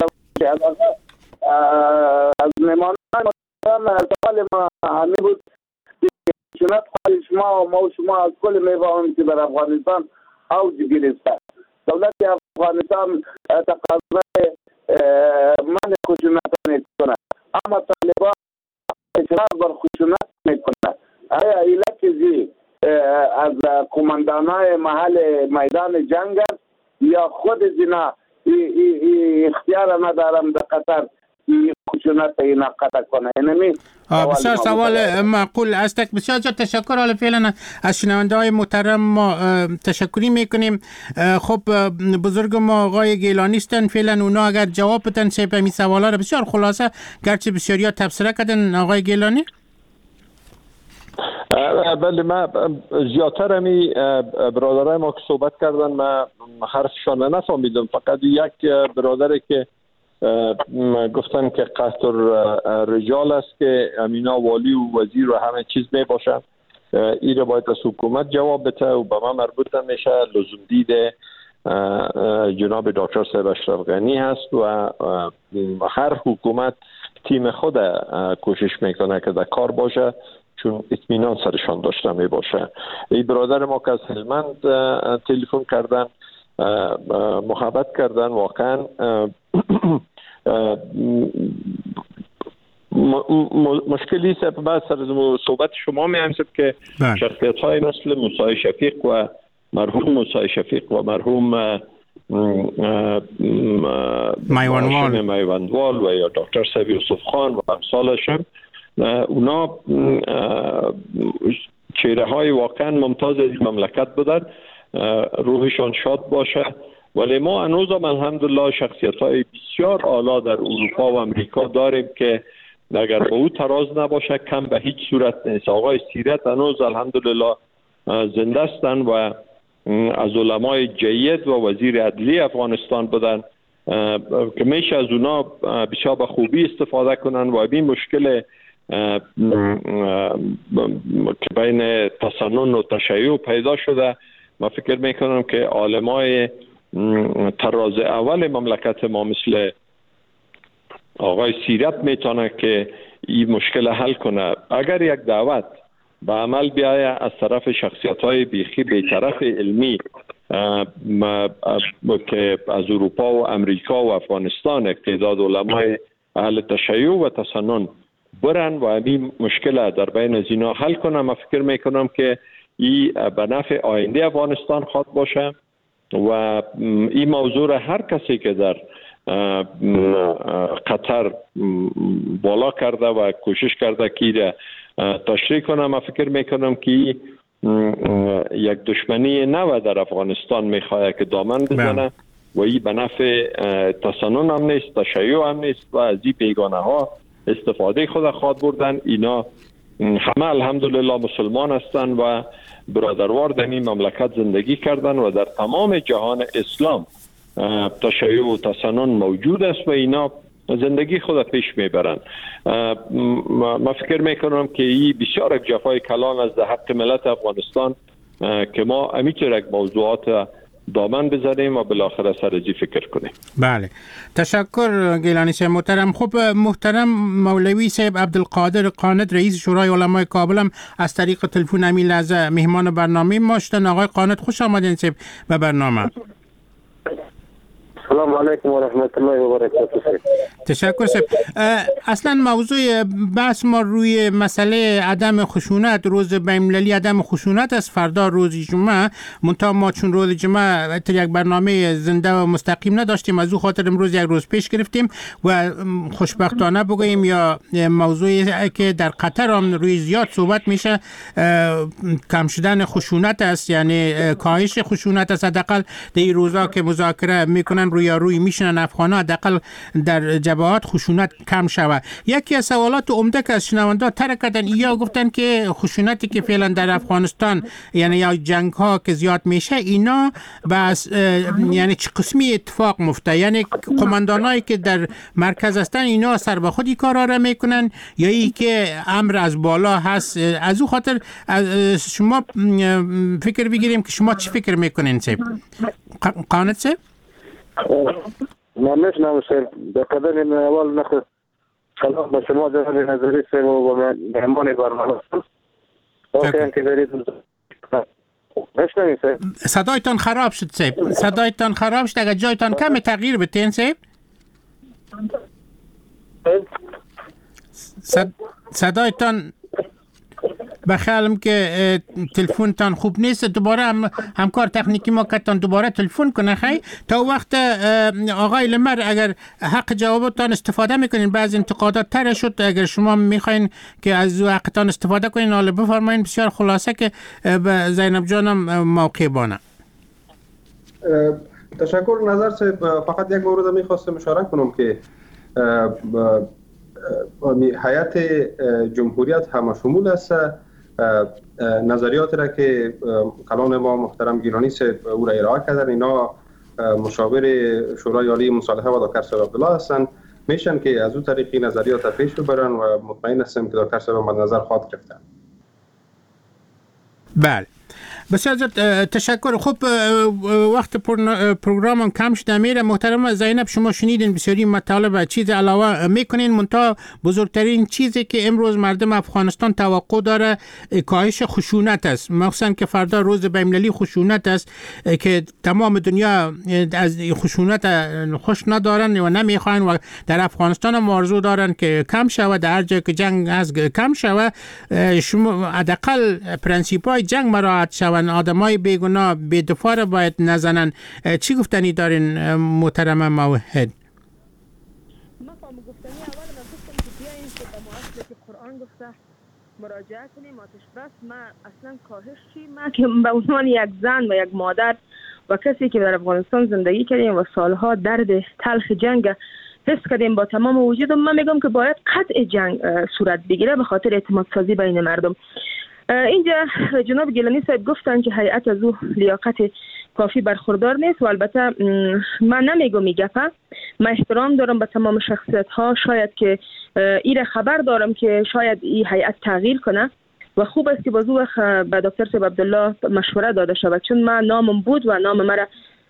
از مهمانان سوال ما همین بود که خشونت شما و ما و شما از کل میفهمیم که در افغانستان اوج گرفته. دولت افغانستان تقاضای منع خشونت میکنه، اما طالبان اصرار بر خشونت میکنه. آیا علت چیزی از قماندانای محل میدان جنگ است یا خود زنا اختیار ندارم در قطر خشونت اینا قطع کنه؟ اینمی بسیار سوال معقول است. بسیار جا تشکر. حالا فعلا از شنونده های محترم ما تشکری میکنیم. خب بزرگ ما آقای گیلانی هستن، فعلا اونا اگر جواب بدن سه به می سوالا رو بسیار خلاصه، گرچه بسیاریا تبصره کردن. آقای گیلانی. بله، ما زیادتر همی برادرای ما که صحبت کردن ما حرفشان نفهمیدم، فقط یک برادری که گفتن که قطر رجال است که امینا والی و وزیر و همه چیز می باشن، این رو باید از حکومت جواب بده و به ما مربوط نمیشه. لزوم دیده جناب دکتر صاحب اشرف غنی هست و هر حکومت تیم خود کوشش میکنه که در کار باشه، چون اطمینان سرشان داشته می باشه. این برادر ما که از هلمند تلفن کردن محبت کردن، واقعا مشکلی است. بعد سر صحبت شما می همسد که شخصیت های مثل موسی شفیق و مرحوم موسی شفیق و مرحوم میوانوال میوانوال و یا دکتر صاحب یوسف خان و امثالشون، اونا چهره های واقعا ممتاز از مملکت بودن، روحشان شاد باشه. ولی ما هنوز هم الحمدلله شخصیت های بسیار اعلی در اروپا و امریکا داریم که اگر به او تراز نباشه کم به هیچ صورت نیست. آقای سیرت هنوز الحمدلله زنده هستن و از علمای جید و وزیر عدلی افغانستان بودن که میشه از اونا بسیار به خوبی استفاده کنن و این مشکل که بین تسنن و تشیع پیدا شده، ما فکر میکنم که عالمای تراز اول مملکت ما مثل آقای سیرت میتونه که این مشکل حل کنه. اگر یک دعوت به عمل بیایه از طرف شخصیت های بیخی بیطرف علمی که از اروپا و امریکا و افغانستان اقتداد علمای اهل تشیع و تسنن برن و این مشکل در بین از اینا حل کنم، من فکر میکنم که این به نفع آینده افغانستان خواهد باشه و این موضوع هر کسی که در قطر بالا کرده و کوشش کرده که تشریح کنم، من فکر میکنم که یک دشمنی نو در افغانستان میخواه که دامن بزنه و این به نفع تسنن هم نیست، تشیع هم نیست و از این بیگانه ها استفاده خود خواهد بردن. اینا همه الحمدلله مسلمان هستند و برادروار در این مملکت زندگی کردن و در تمام جهان اسلام تشیع و تسنن موجود است و اینا زندگی خود پیش میبرن. ما فکر میکنم که این بسیار یک جفای کلان از حق ملت افغانستان که ما امیتر یک موضوعات دامن بزنیم و بالاخره سرجی فکر کنیم. بله تشکر گیلانی صاحب محترم. خب محترم مولوی صاحب عبدالقادر قانت رئیس شورای علمای کابل هم از طریق تلفن همین لحظه مهمان برنامه ما شدن. آقای قانت خوش آمدین صاحب به برنامه. السلام علیکم و رحمت الله و برکاته. تشکر سب. اصلا موضوع بحث ما روی مسئله عدم خشونت، روز بین‌المللی عدم خشونت است. فردا روز جمعه، منتها ما چون روز جمعه یک برنامه زنده و مستقیم نداشتیم، از او خاطر امروز یک روز پیش گرفتیم و خوشبختانه بگوییم یا موضوعی که در قطر هم روی زیاد صحبت میشه کم شدن خشونت است، یعنی کاهش خشونت است. حداقل در این روزا که مذاکره میکنن روی روی میشنن افغانا، حداقل در جبهات خشونت کم شود. یکی از سوالات عمده که از شنوندا طرح کردن یا گفتن که خشونتی که فعلا در افغانستان یعنی یا جنگ ها که زیاد میشه اینا بس یعنی چه قسمی اتفاق مفته، یعنی قماندانایی که در مرکز هستن اینا سر به خودی کارا را میکنن یا ای که امر از بالا هست. از او خاطر از شما فکر بگیریم که شما چی فکر میکنین سیب قانت سیب؟ ما میشنم سیب در قدر این اول نخواست سلام با شما جناب نظری سیب و مهمان برنامه اوکی که دارید میشنم سیب. صدایتان خراب شد سیب، صدایتان خراب شد. اگر جایتان کم تغییر بتین سیب. صد... صدایتان بخیالم که تلفنتان خوب نیست. دوباره هم همکار تکنیکی ما کتان دوباره تلفن کنه خیلی تا وقت آقای لمر اگر حق جوابتان استفاده میکنین. بعض انتقادات تر شد، اگر شما میخواین که از حقتان استفاده کنین حالا بفرمایین. بسیار خلاصه که به زینب جانم موقع بانه. تشکر نظر صاحب. فقط یک مورد میخواستم اشاره کنم که حیات جمهوریت همه شمول است. نظریات را که کلان ما محترم گیلانی صاحب او را ارائه کردن، اینا مشاور شورای عالی مصالحه و دکتر صاحب عبدالله هستند، میشن که از او طریقی نظریات پیش ببرن و مطمئن هستم که دکتر صاحب مد نظر خواهد گرفتن. بله بسیار تشکر. خوب وقت پروگرام کم شده میره. محترم زینب شما شنیدین بسیاری مطالب چیز علاوه میکنین، منتها بزرگترین چیزی که امروز مردم افغانستان توقع داره کاهش خشونت است، مخصوصا که فردا روز بین‌المللی خشونت است که تمام دنیا از خشونت خوش ندارن و نمیخوان و در افغانستان هم آرزو دارن که کم شود، در هر جای که جنگ از کم شود. شما حداقل پرنسیپ‌های جنگ مراعات شود، آدمای بیگناه بی‌دفاع را باید نزنن. چی گفتنی دارین محترم موحد؟ ما فهم گفتنی اول ما گفتم که بیاییم که به معاصله که قرآن گفته مراجعه کنیم آتش بس. ما اصلا کاهش چی؟ ما که به عنوان یک زن و یک مادر و کسی که در افغانستان زندگی کردیم و سالها درد تلخ جنگ حس کردیم با تمام وجود، من میگم که باید قطع جنگ صورت بگیره به خاطر اعتماد سازی بین مردم. اینجا جناب گیلانی صاحب گفتن که هیئت از او لیاقت کافی برخوردار نیست و البته من نمیگم این گپه. من احترام دارم به تمام شخصیت ها، شاید که ایره خبر دارم که شاید این هیئت تغییر کنه و خوب است که بازو به دکتر صاحب عبدالله مشوره داده شود، چون من نامم بود و نام مرا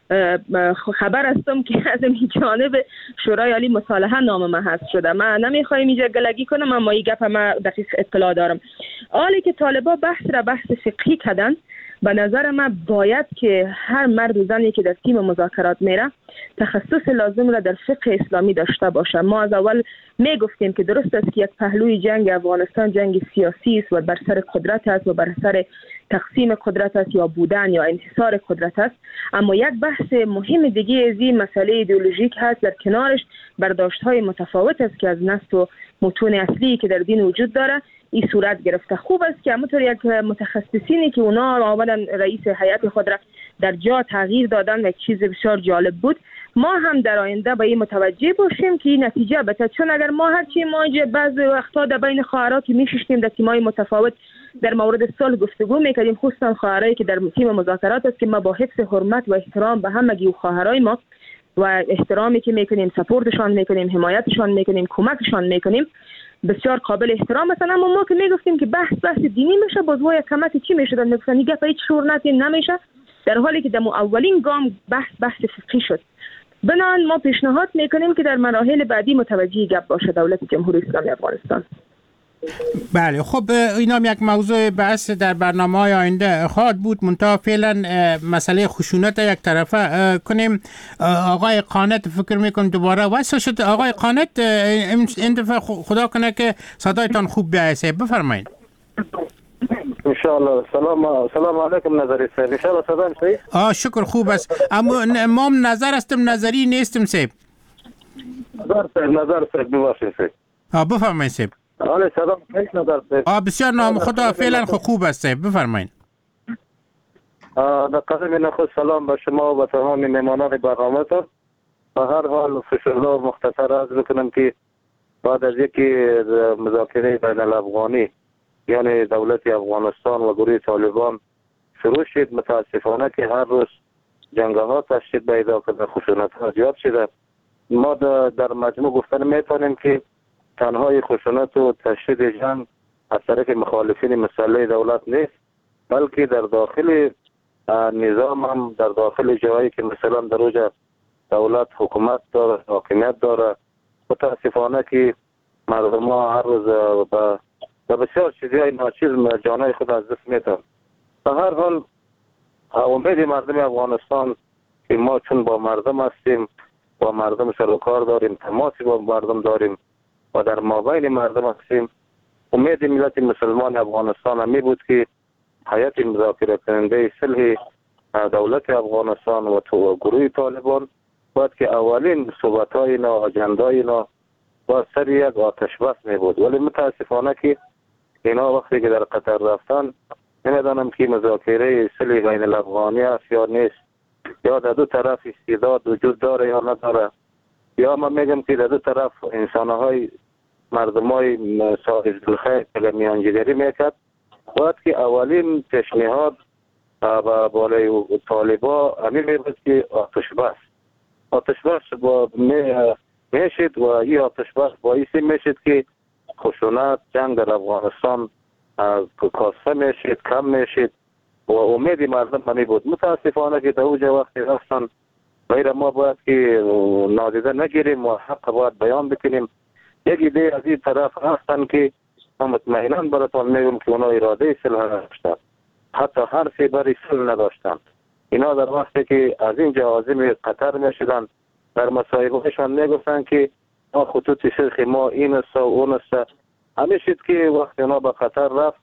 خبر هستم که از این جانب شورای عالی مصالحه نام من هست شده. من نمیخوایم اینجا گلگی کنم اما این گپ من دقیق اطلاع دارم. حالی که طالبا بحث را بحث فقهی کردن، به نظر من باید که هر مرد و زنی که در تیم مذاکرات میره تخصص لازم را در فقه اسلامی داشته باشه. ما از اول میگفتیم که درست است که یک پهلوی جنگ افغانستان جنگ سیاسی است و بر سر قدرت است و بر سر تقسیم قدرت است یا بودن یا انحصار قدرت است، اما یک بحث مهم دیگه از این مسئله ایدئولوژیک هست. در کنارش برداشت‌های متفاوت است که از نص و متون اصلی که در دین وجود داره این صورت گرفته. خوب است که همونطور یک متخصصینی که اونا آمدن رئیس هیئت خود را در جا تغییر دادن و یک چیز بسیار جالب بود، ما هم در آینده به این متوجه باشیم که این نتیجه بده. چون اگر ما هرچی ما اینجا بعضی وقتا در بین خواهرها که میششتیم در تیم‌های متفاوت در مورد صلح گفتگو میکردیم، خصوصا خواهرایی که در تیم مذاکرات است که ما با حفظ حرمت و احترام به همگی خواهرای ما و احترامی که میکنیم، سپورتشان میکنیم، حمایتشان میکنیم، کمکشان میکنیم، بسیار قابل احترام هستن. اما ما که میگفتیم که بحث بحث دینی میشه، باز وای کمک چی میشه؟ میگفتن دیگه هیچ شورنتی نمیشه، در حالی که در اولین گام بحث بحث فقهی شد. بنابراین ما پیشنهاد میکنیم که در مراحل بعدی متوجه گپ باشه دولت جمهوری اسلامی افغانستان. بله خب اینا یک موضوع بحث در برنامه های آینده خواهد بود. منتها فعلا مسئله خشونت یک طرفه کنیم. آقای قانت فکر میکنم دوباره وصل شد. آقای قانت این دفعه خدا کنه که صدایتان خوب بیایسته، بفرمایید. انشاءالله. سلام سلام علیکم نظری صاحب. انشاءالله صدام صحیح؟ آه شکر خوب است. اما ما نظر استم نظری نیستم صاحب. نظر صاحب نظر صاحب ببخشید صاحب. آه بفرمایید صاحب. آله سلام صحیح نظر صاحب. آه بسیار نام خدا فعلا خوب است صاحب، بفرمایید. آه در قدم نخست سلام به شما و تمام مهمانان برنامه‌تان. به هر حال فشرده و مختصر عرض بکنم که بعد از یکی مذاکره بین الافغانی یعنی دولت افغانستان و گروه طالبان شروع شد، متاسفانه که هر روز جنگ ها تشدید پیدا کرده، خشونت ها زیاد شده. ما در مجموع گفتن میتونیم که تنهای خشونت و تشدید جنگ از طرف مخالفین مسئله دولت نیست، بلکه در داخل نظام هم در داخل جایی که مثلا در اوج دولت حکومت داره، حاکمیت داره، متاسفانه که مردم ها هر روز به و بسیار چیزهای ناچیز جانای خود از دست میتن. به هر حال امید مردم افغانستان که ما چون با مردم هستیم، با مردم سر و کار داریم، تماسی با مردم داریم و در مابین مردم هستیم، امید ملت مسلمان افغانستان همی بود که هیئت مذاکره کننده صلح دولت افغانستان و تو گروه طالبان باید که اولین صحبت‌های اینا، اجندای اینا با سر یک آتش بس می بود. ولی متاسفانه که اینا وقتی که در قطر رفتن نمیدانم که مذاکره صلح بین الافغانی است یا نیست، یا در دو طرف استعداد وجود داره یا نداره، یا من میگم که در دو طرف انسانهای مردمای صاحب دلخیر که میانجیگری میکرد. باید که اولین پیشنهاد با بالای طالبا همین میبود که آتش بس آتش بس با میشد و این آتش بس باعث میشد که خشونت جنگ در افغانستان کاسته میشد، کم میشد و امید مردم همی بود. متاسفانه که در اوجه وقتی رفتن غیر ما باید که نادیده نگیریم و حق باید بیان بکنیم. یک ایده از این طرف هستن که مطمئنا براتون میگم که اونا اراده صلح نداشتن، حتی حرفی برای صلح نداشتن. اینا در وقتی که از این عازم قطر میشدن در مصاحبهشان میگفتن که ما خطوط سرخ ما این است و اون است. همین شد که وقتی اونا به قطر رفت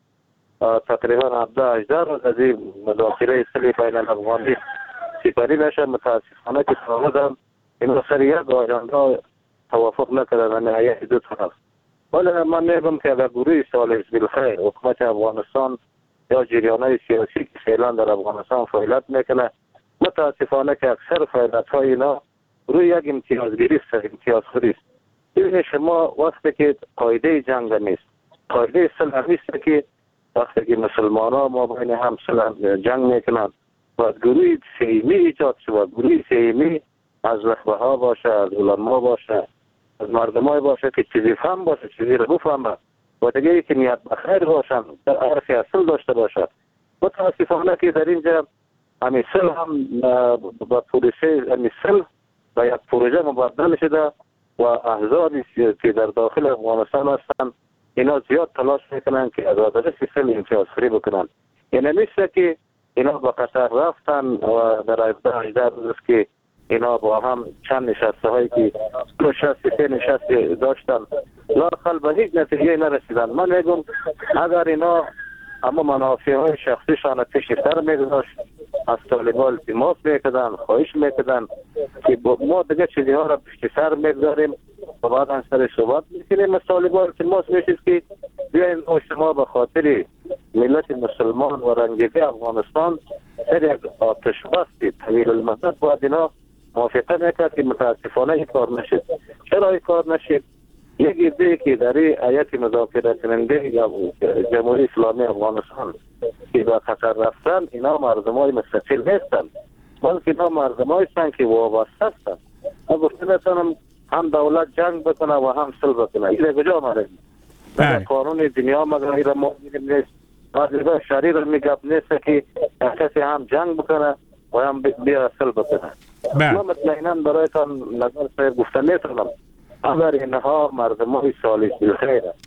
تقریبا هفده هجده روز از این مذاکره صلح بین الافغانی سپری نشد. متاسفانه که تا اینا سر یک آجنده توافق نکردن نهایت دو طرف. ولی من میگم که اگر گروه صالح حزب الخیر حکومت افغانستان یا جریانهای سیاسی که فعلا در افغانستان فعالیت میکنه، متاسفانه که اکثر فعالیت های اینا روی یک امتیازگیری است، امتیازخوری است. ببینید شما وقتی که قاعده جنگ نیست، قاعده صلح نیست که وقتی که مسلمان ها ما بین هم صلح جنگ میکنن و گروه سیمی ایجاد شود، گروه سیمی از نخبه ها باشه، از علما باشه، از مردم های باشه که چیزی فهم باشه، چیزی رو بفهمه و دیگه که نیت بخیر باشن، در عرف اصل داشته باشد. متاسفانه که در اینجا همین صلح هم با پروسه همین صلح و یک پروژه مبدل شده و احزابی که در داخل افغانستان هستن اینا زیاد تلاش میکنن که از آدرس صلح امتیازخوری بکنن. یعنی میشه که اینا با قطر رفتن و در هفده هجده روز که اینا با هم چند نشسته هایی که نشسته سه نشسته داشتن لااقل به هیچ نتیجه نرسیدن. من میگم اگر اینا اما منافع های شخصیشان پیش سر میگذاشت از طالبان التماس میکردن، خواهش میکردن که ما دیگه چیزی ها را پیش سر میگذاریم و بعد سر صحبت میکنیم. از طالبان التماس میشید که بیاین شما به خاطر ملت مسلمان و رنگیده افغانستان سر یک آتش بس طویل المدت باید اینا موافقه میکرد که متاسفانه این کار نشد. چرا این کار نشد؟ یک ایده که در هیئت مذاکره کننده جمهوری اسلامی افغانستان که به قطر رفتن اینا مردمای مستقل نیستن، بلکه اینا مردمای هستند که وابسته هستند. من گفته میتونم هم دولت جنگ بکنه و هم صلح بکنه. این کجا آمده؟ در قانون دنیا مگر این را ما نیست. بعضی شریر را میگب نیست که کسی هم جنگ بکنه و هم بیا صلح بکنه. من مطمئنا برایتان نظر صاحب گفته میتونم اگر اینها مردم های صالح بالخیر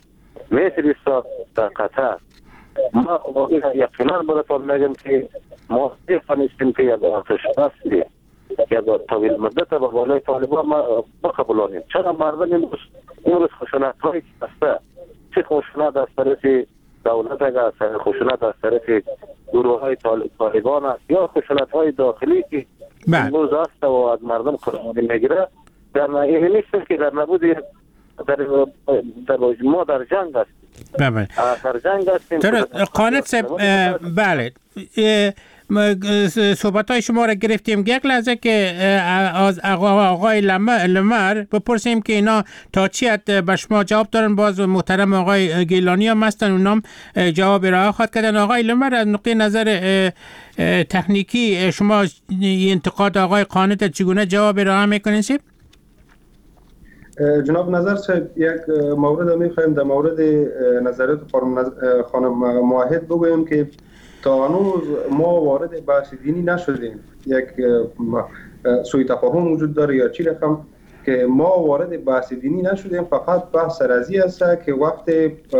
میتر ایستاد در قطر. ما یقینا بودتان میگم که ما حیفا نیستیم که یک آتش بستی یک طویل مدت به بالای طالبان ما بقبولانیم. چرا مردم امروز امروز خشونت هایی که بسته، چه خشونت از طرف دولت اگر خشونت از طرف گروه های طالبان است یا خشونت های داخلی که امروز است و از مردم قربانی میگیره، در این نیست که در نبود در در ما در جنگ است. بله. در جنگ هستیم. قانت صاحب بله صحبت های شما را گرفتیم. یک لحظه که از آقای لمر بپرسیم که اینا تا چی حد به شما جواب دارن. باز محترم آقای گیلانی هم هستن، اونام جواب را خواهد کردن. آقای لمر از نقطه نظر تکنیکی شما انتقاد آقای قانت چگونه جواب را میکنین؟ جناب نظر صاحب یک مورد میخوایم در مورد نظریات خانم موحد بگویم که تا هنوز ما وارد بحث دینی نشدیم. یک سوء تفاهم وجود داره یا چی رقم که ما وارد بحث دینی نشدیم، فقط بحث رضی است که وقت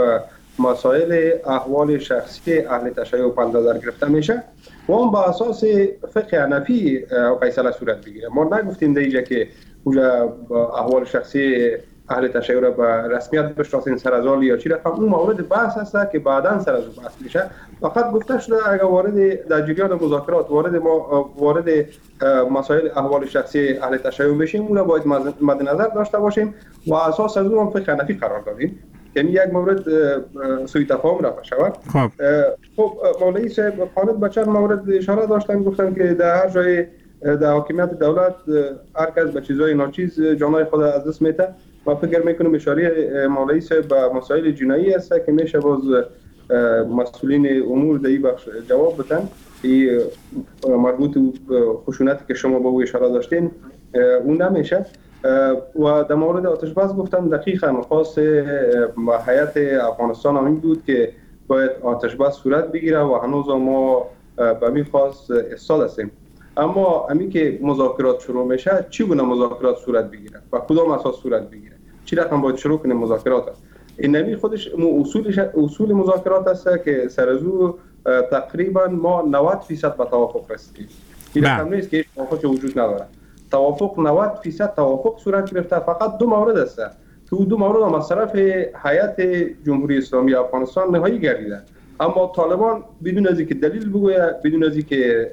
مسائل احوال شخصی اهل تشیع پند نظر گرفته میشه و اون با اساس فقه حنفی فیصله صورت بگیره. ما نگفتیم در اینجا که اونجا احوال شخصی اهل تشیع را به رسمیت بشناسین سر از آل یا چی رقم، اون مورد بحث است که بعداً سر از اون بحث میشه. فقط گفته شده اگر وارد در جریان مذاکرات وارد ما وارد مسائل احوال شخصی اهل تشیع بشیم، اون را باید مد نظر داشته باشیم و اساس از اون فقه حنفی قرار دادیم. یعنی یک مورد سوء تفاهم رفع شود. خب خب مولوی صاحب قانت به چند مورد اشاره داشتن، گفتن که در هر جای در حاکمیت دولت هر کس به چیزای ناچیز جانای خود از دست میده. ما فکر میکنم اشاره مولوی صاحب به مسائل جنایی است که میشه باز مسئولین امور در این بخش جواب بدن. این مربوط خشونتی که شما به او اشاره داشتین اون نمیشه. و در مورد آتش بس گفتم دقیقاً خاص هیئت افغانستان همین بود که باید آتش بس صورت بگیره و هنوز ما به می خواست استاد هستیم. اما همین که مذاکرات شروع میشه چگونه مذاکرات صورت بگیره و کدام اساس صورت بگیره، چی رقم باید شروع کنیم مذاکرات. این نمی خودش اصولش اصول مذاکرات است که سر از او تقریبا ما نود درصد به توافق رسیدیم. این رقم نیست که هیچ توافق وجود نداره. توافق نود درصد توافق صورت گرفته. فقط دو مورد است که دو مورد هم از طرف هیئت جمهوری اسلامی افغانستان نهایی گردیده. اما طالبان بدون از اینکه دلیل بگویه، بدون از اینکه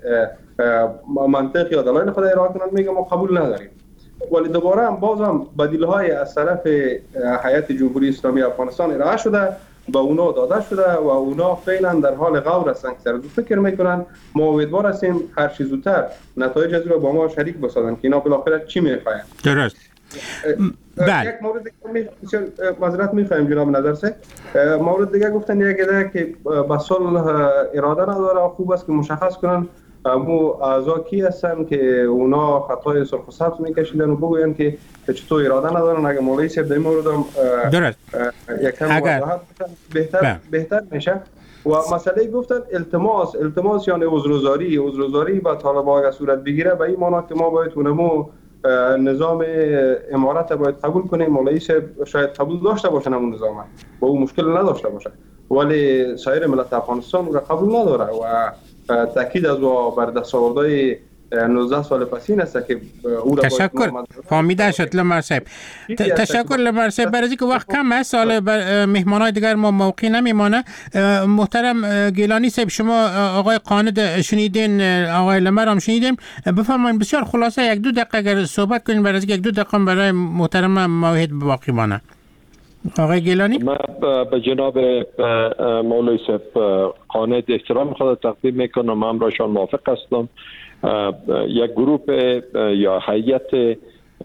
منطق یا دلایل خود ارائه کنند میگه ما قبول نداریم. ولی دوباره هم بازم بدیل‌های از طرف هیئت جمهوری اسلامی افغانستان ارائه شده، به اونا داده شده و اونا فعلا در حال غور هستند که سر فکر میکنن. ما امیدوار هستیم هر چه زودتر نتایج از رو با ما شریک بسازن که اینا بالاخره چی میخواین. درست. بله. یک مورد دیگه معذرت میخوایم جناب نظر سه. مورد دیگه گفتن یک ایده که به صلح اراده نداره، خوب است که مشخص کنن مو اعضا کی هستن که اونا خطای سرخ و سبز میکشیدن و بگوین که چطور اراده ندارن. اگر مولوی صاحب در این مورد هم درست یکم وضاحت بهتر بهتر میشه. و مسئله گفتن التماس التماس یعنی عذرگزاری عذرگزاری با طالبان اگر صورت بگیره به این معنی که ما باید اونمو نظام امارت باید قبول کنیم. مولوی صاحب شاید قبول داشته باشن اون نظام با اون مشکل نداشته باشه، ولی سایر ملت افغانستان رو قبول نداره و تاکید از بر دستاوردهای نوزده سال پس این است که او را تشکر فهمیده شد لمر صاحب. تشکر لمر صاحب. برای اینکه وقت کم است سال مهمانای دیگر ما موقع نمیمانه. محترم گیلانی صاحب شما آقای قانت شنیدین، آقای لمر هم شنیدیم، بفرمایید بسیار خلاصه یک دو دقیقه اگر صحبت کنین برای اینکه یک دو دقیقه برای محترم موحد باقی مانه. آقای گیلانی من به جناب مولوی صاحب قانت احترام خود تقدیم میکنم. من راشان موافق هستم. یک گروپ یا هیئت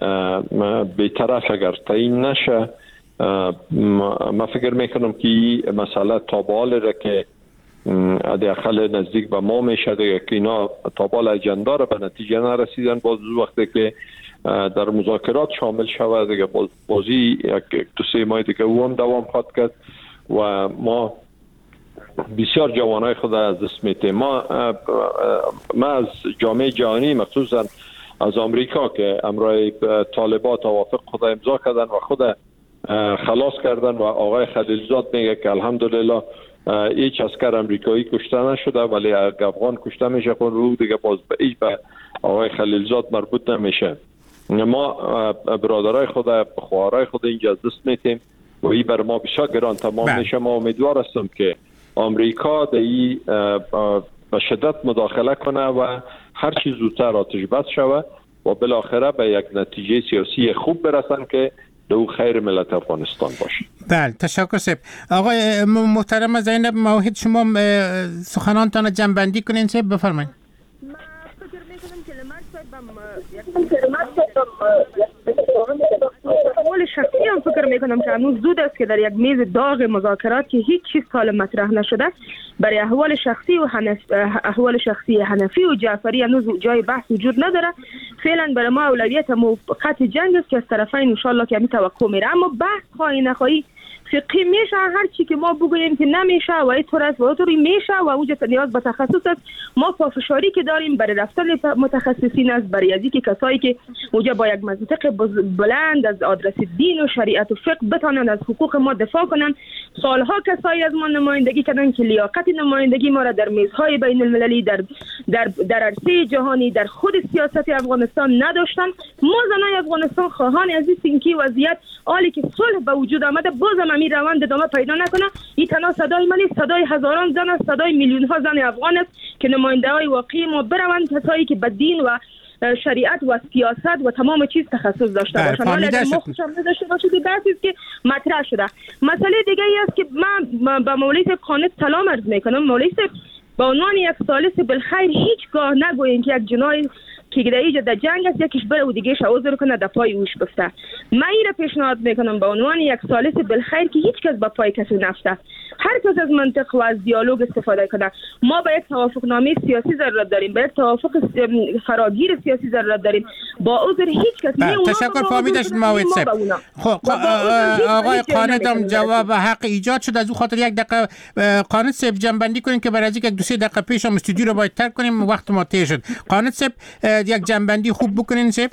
بی‌طرف اگر تعیین نشه، من فکر میکنم که این مسئله تابال را که حداقل نزدیک به ما میشه دیگه که اینا تابال اجندا را به نتیجه نرسیدن. باز وقتی که در مذاکرات شامل شود دیگه بازی یک دو سه ماه دیگه او هم دوام خواهد کرد و ما بسیار جوانای خود از دست میتیم. ما ما از جامعه جهانی مخصوصا از آمریکا که امرای طالبان توافق خود امضا کردن و خود خلاص کردن و آقای خلیلزاد میگه که الحمدلله هیچ عسکر امریکایی کشته نشده، ولی افغان کشته میشه خون رو دیگه باز به هیچ به آقای خلیلزاد مربوط نمیشه. ما برادرای خود خواهرای خود اینجا دست میتیم و این بر ما بسیار گران تمام میشه. ما امیدوار هستم که آمریکا در این به شدت مداخله کنه و هر چیز زودتر آتش بس شود و بالاخره به یک نتیجه سیاسی خوب برسن که دو خیر ملت افغانستان باشه. بله تشکر سیب. آقای محترم زینب موحد شما سخنانتان جنبندی کنین سیب بفرمایید. من فکر میکنم که لمر احوال شخصی هم فکر میکنم که هنوز زود است که در یک میز داغ مذاکرات که هیچ چیز سال مطرح نشده برای احوال شخصی و حنف... احوال شخصی حنفی و جعفری هنوز جای بحث وجود نداره. فعلا برای ما اولویت موقت جنگ است که از طرفین ان شاء الله که می توقع میره، اما بحث خواهی نخواهی فقهی میشه، هر چی که ما بگوییم که نمیشه و اینطور است و اینطوری میشه و اوج نیاز به تخصص است. ما پافشاری که داریم برای رفتن متخصصین است، برای از اینکه کسایی که اوجا با یک منطق بلند از آدرس دین و شریعت و فقه بتانند از حقوق ما دفاع کنند. سالها کسایی از ما نمایندگی کردند که لیاقت نمایندگی ما را در میزهای بین المللی در در در عرصه جهانی در خود سیاست افغانستان نداشتند. ما زنان افغانستان خواهان از این که وضعیت حالی که صلح به وجود آمده بازم می روند ادامه پیدا نکنه. این تنها صدای من است، صدای هزاران زن است، صدای میلیون ها زن افغان است که نماینده های واقعی ما بروند، کسایی که به دین و شریعت و سیاست و تمام چیز تخصص داشته باشند. حالا اگر ما خوشم نداشته باشید بحثی است که مطرح شده. مسئله دیگه ای است که من به مولوی صاحب خانه سلام عرض میکنم. مولوی صاحب به عنوان یک ثالث بالخیر هیچگاه نگویید که یک جنای که در اینجا در جنگ است یکیش بره و دیگه عذر کنه در پای اوش بسته. من این را پیشنهاد میکنم به عنوان یک ثالث بالخیر که هیچ کس به پای کسی نفته، هر کس از منطق و از دیالوگ استفاده کنه. ما به یک توافق نامه سیاسی ضرورت داریم، به یک توافق فراگیر سیاسی ضرورت داریم. با عذر هیچ کس نه. تشکر فهمیده شد موعد صاحب. خب آقای قانتم جواب حق ایجاد شد. از او خاطر یک دقیقه قانت صاحب جنبندی کنیم که برای از یک دو سه دقیقه پیش هم استودیو رو باید ترک کنیم، وقت ما تیر شد. قانت صاحب یک جنبندی خوب بکنین صاحب.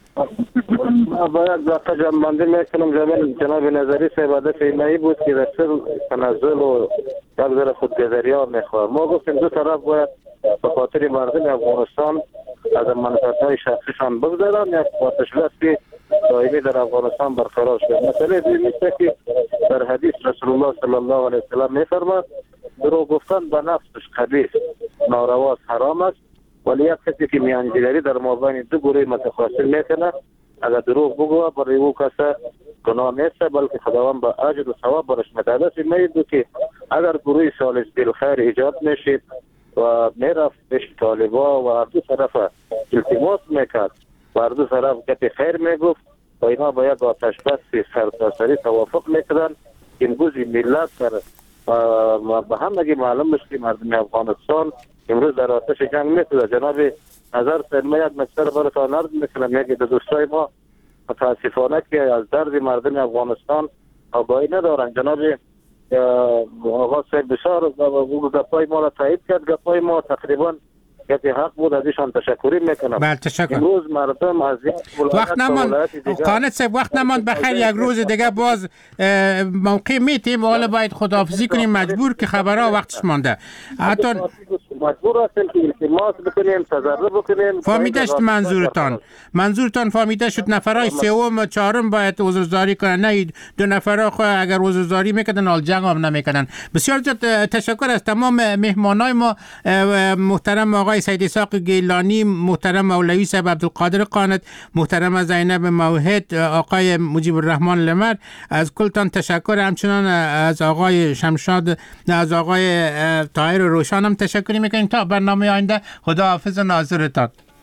باید دقیقه جنبندی میکنم. جناب جناب نظری صاحب هدف اینایی بود که رسل تنزل و یک ذره خودگذری ها میخواه. ما گفتیم دو طرف باید به خاطر مردم افغانستان از منفعت‌های شخصیشان بگذارن، یک آتش بس دائمی در افغانستان برقرار شد. مسئله دومی است که در حدیث رسول الله صلی الله علیه و سلم میفرماد دروغ گفتن به نفسش خبیث ناروا حرام است، ولی یک کسی که میانجیگری در مابین دو گروه متخاصم میکنه اگر دروغ بگوه برای او کس گناه نیست بلکه خداوند با اجر و ثواب برش میده. است میدو که اگر گروه ثالث بالخیر ایجاد میشید و میرفت پیش طالبا و هر دو طرف التماس میکرد و هر دو طرف گپ خیر میگفت و اینا باید آتش بس سرتاسری توافق میکردن که امروز ملت در به همگی معلوم است که مردم افغانستان امروز در آتش جنگ میتونه. جناب نظر صاحب من یک نکته رو براتون عرض میکنم. یکی از دوستای ما متاسفانه که از درد مردم افغانستان آگاهی ندارن. جناب آقا صاحب بسیار گپای ما را تایید کرد. گپای ما تقریبا گپی حق بود، از ایشان تشکری میکنم. بله تشکر. امروز مردم از وقت نمان قانت صاحب وقت نمان بخیر یک روز دیگه باز موقع میتیم و حالا باید خداحافظی کنیم مجبور که خبرها وقتش مانده. حتی مجبور هستیم که التماس بکنیم تضرع بکنیم. فهمیده شد منظورتان منظورتان فهمیده شد. نفرای سوم چهارم باید عذرزاری کنن، نه دو نفرا خو اگر عذرزاری میکردن حال جنگ هم نمیکردن. بسیار تشکر از تمام مهمانای ما، محترم آقای سید اسحاق گیلانی، محترم مولوی صاحب عبدالقادر قانت، محترم زینب موحد، آقای مجیب الرحمن لمر. از کلتان تشکر. همچنان از آقای شمشاد، از آقای طاهر روشان هم تشکر میکنیم. تا برنامه آینده خدا حافظ ناظرتان.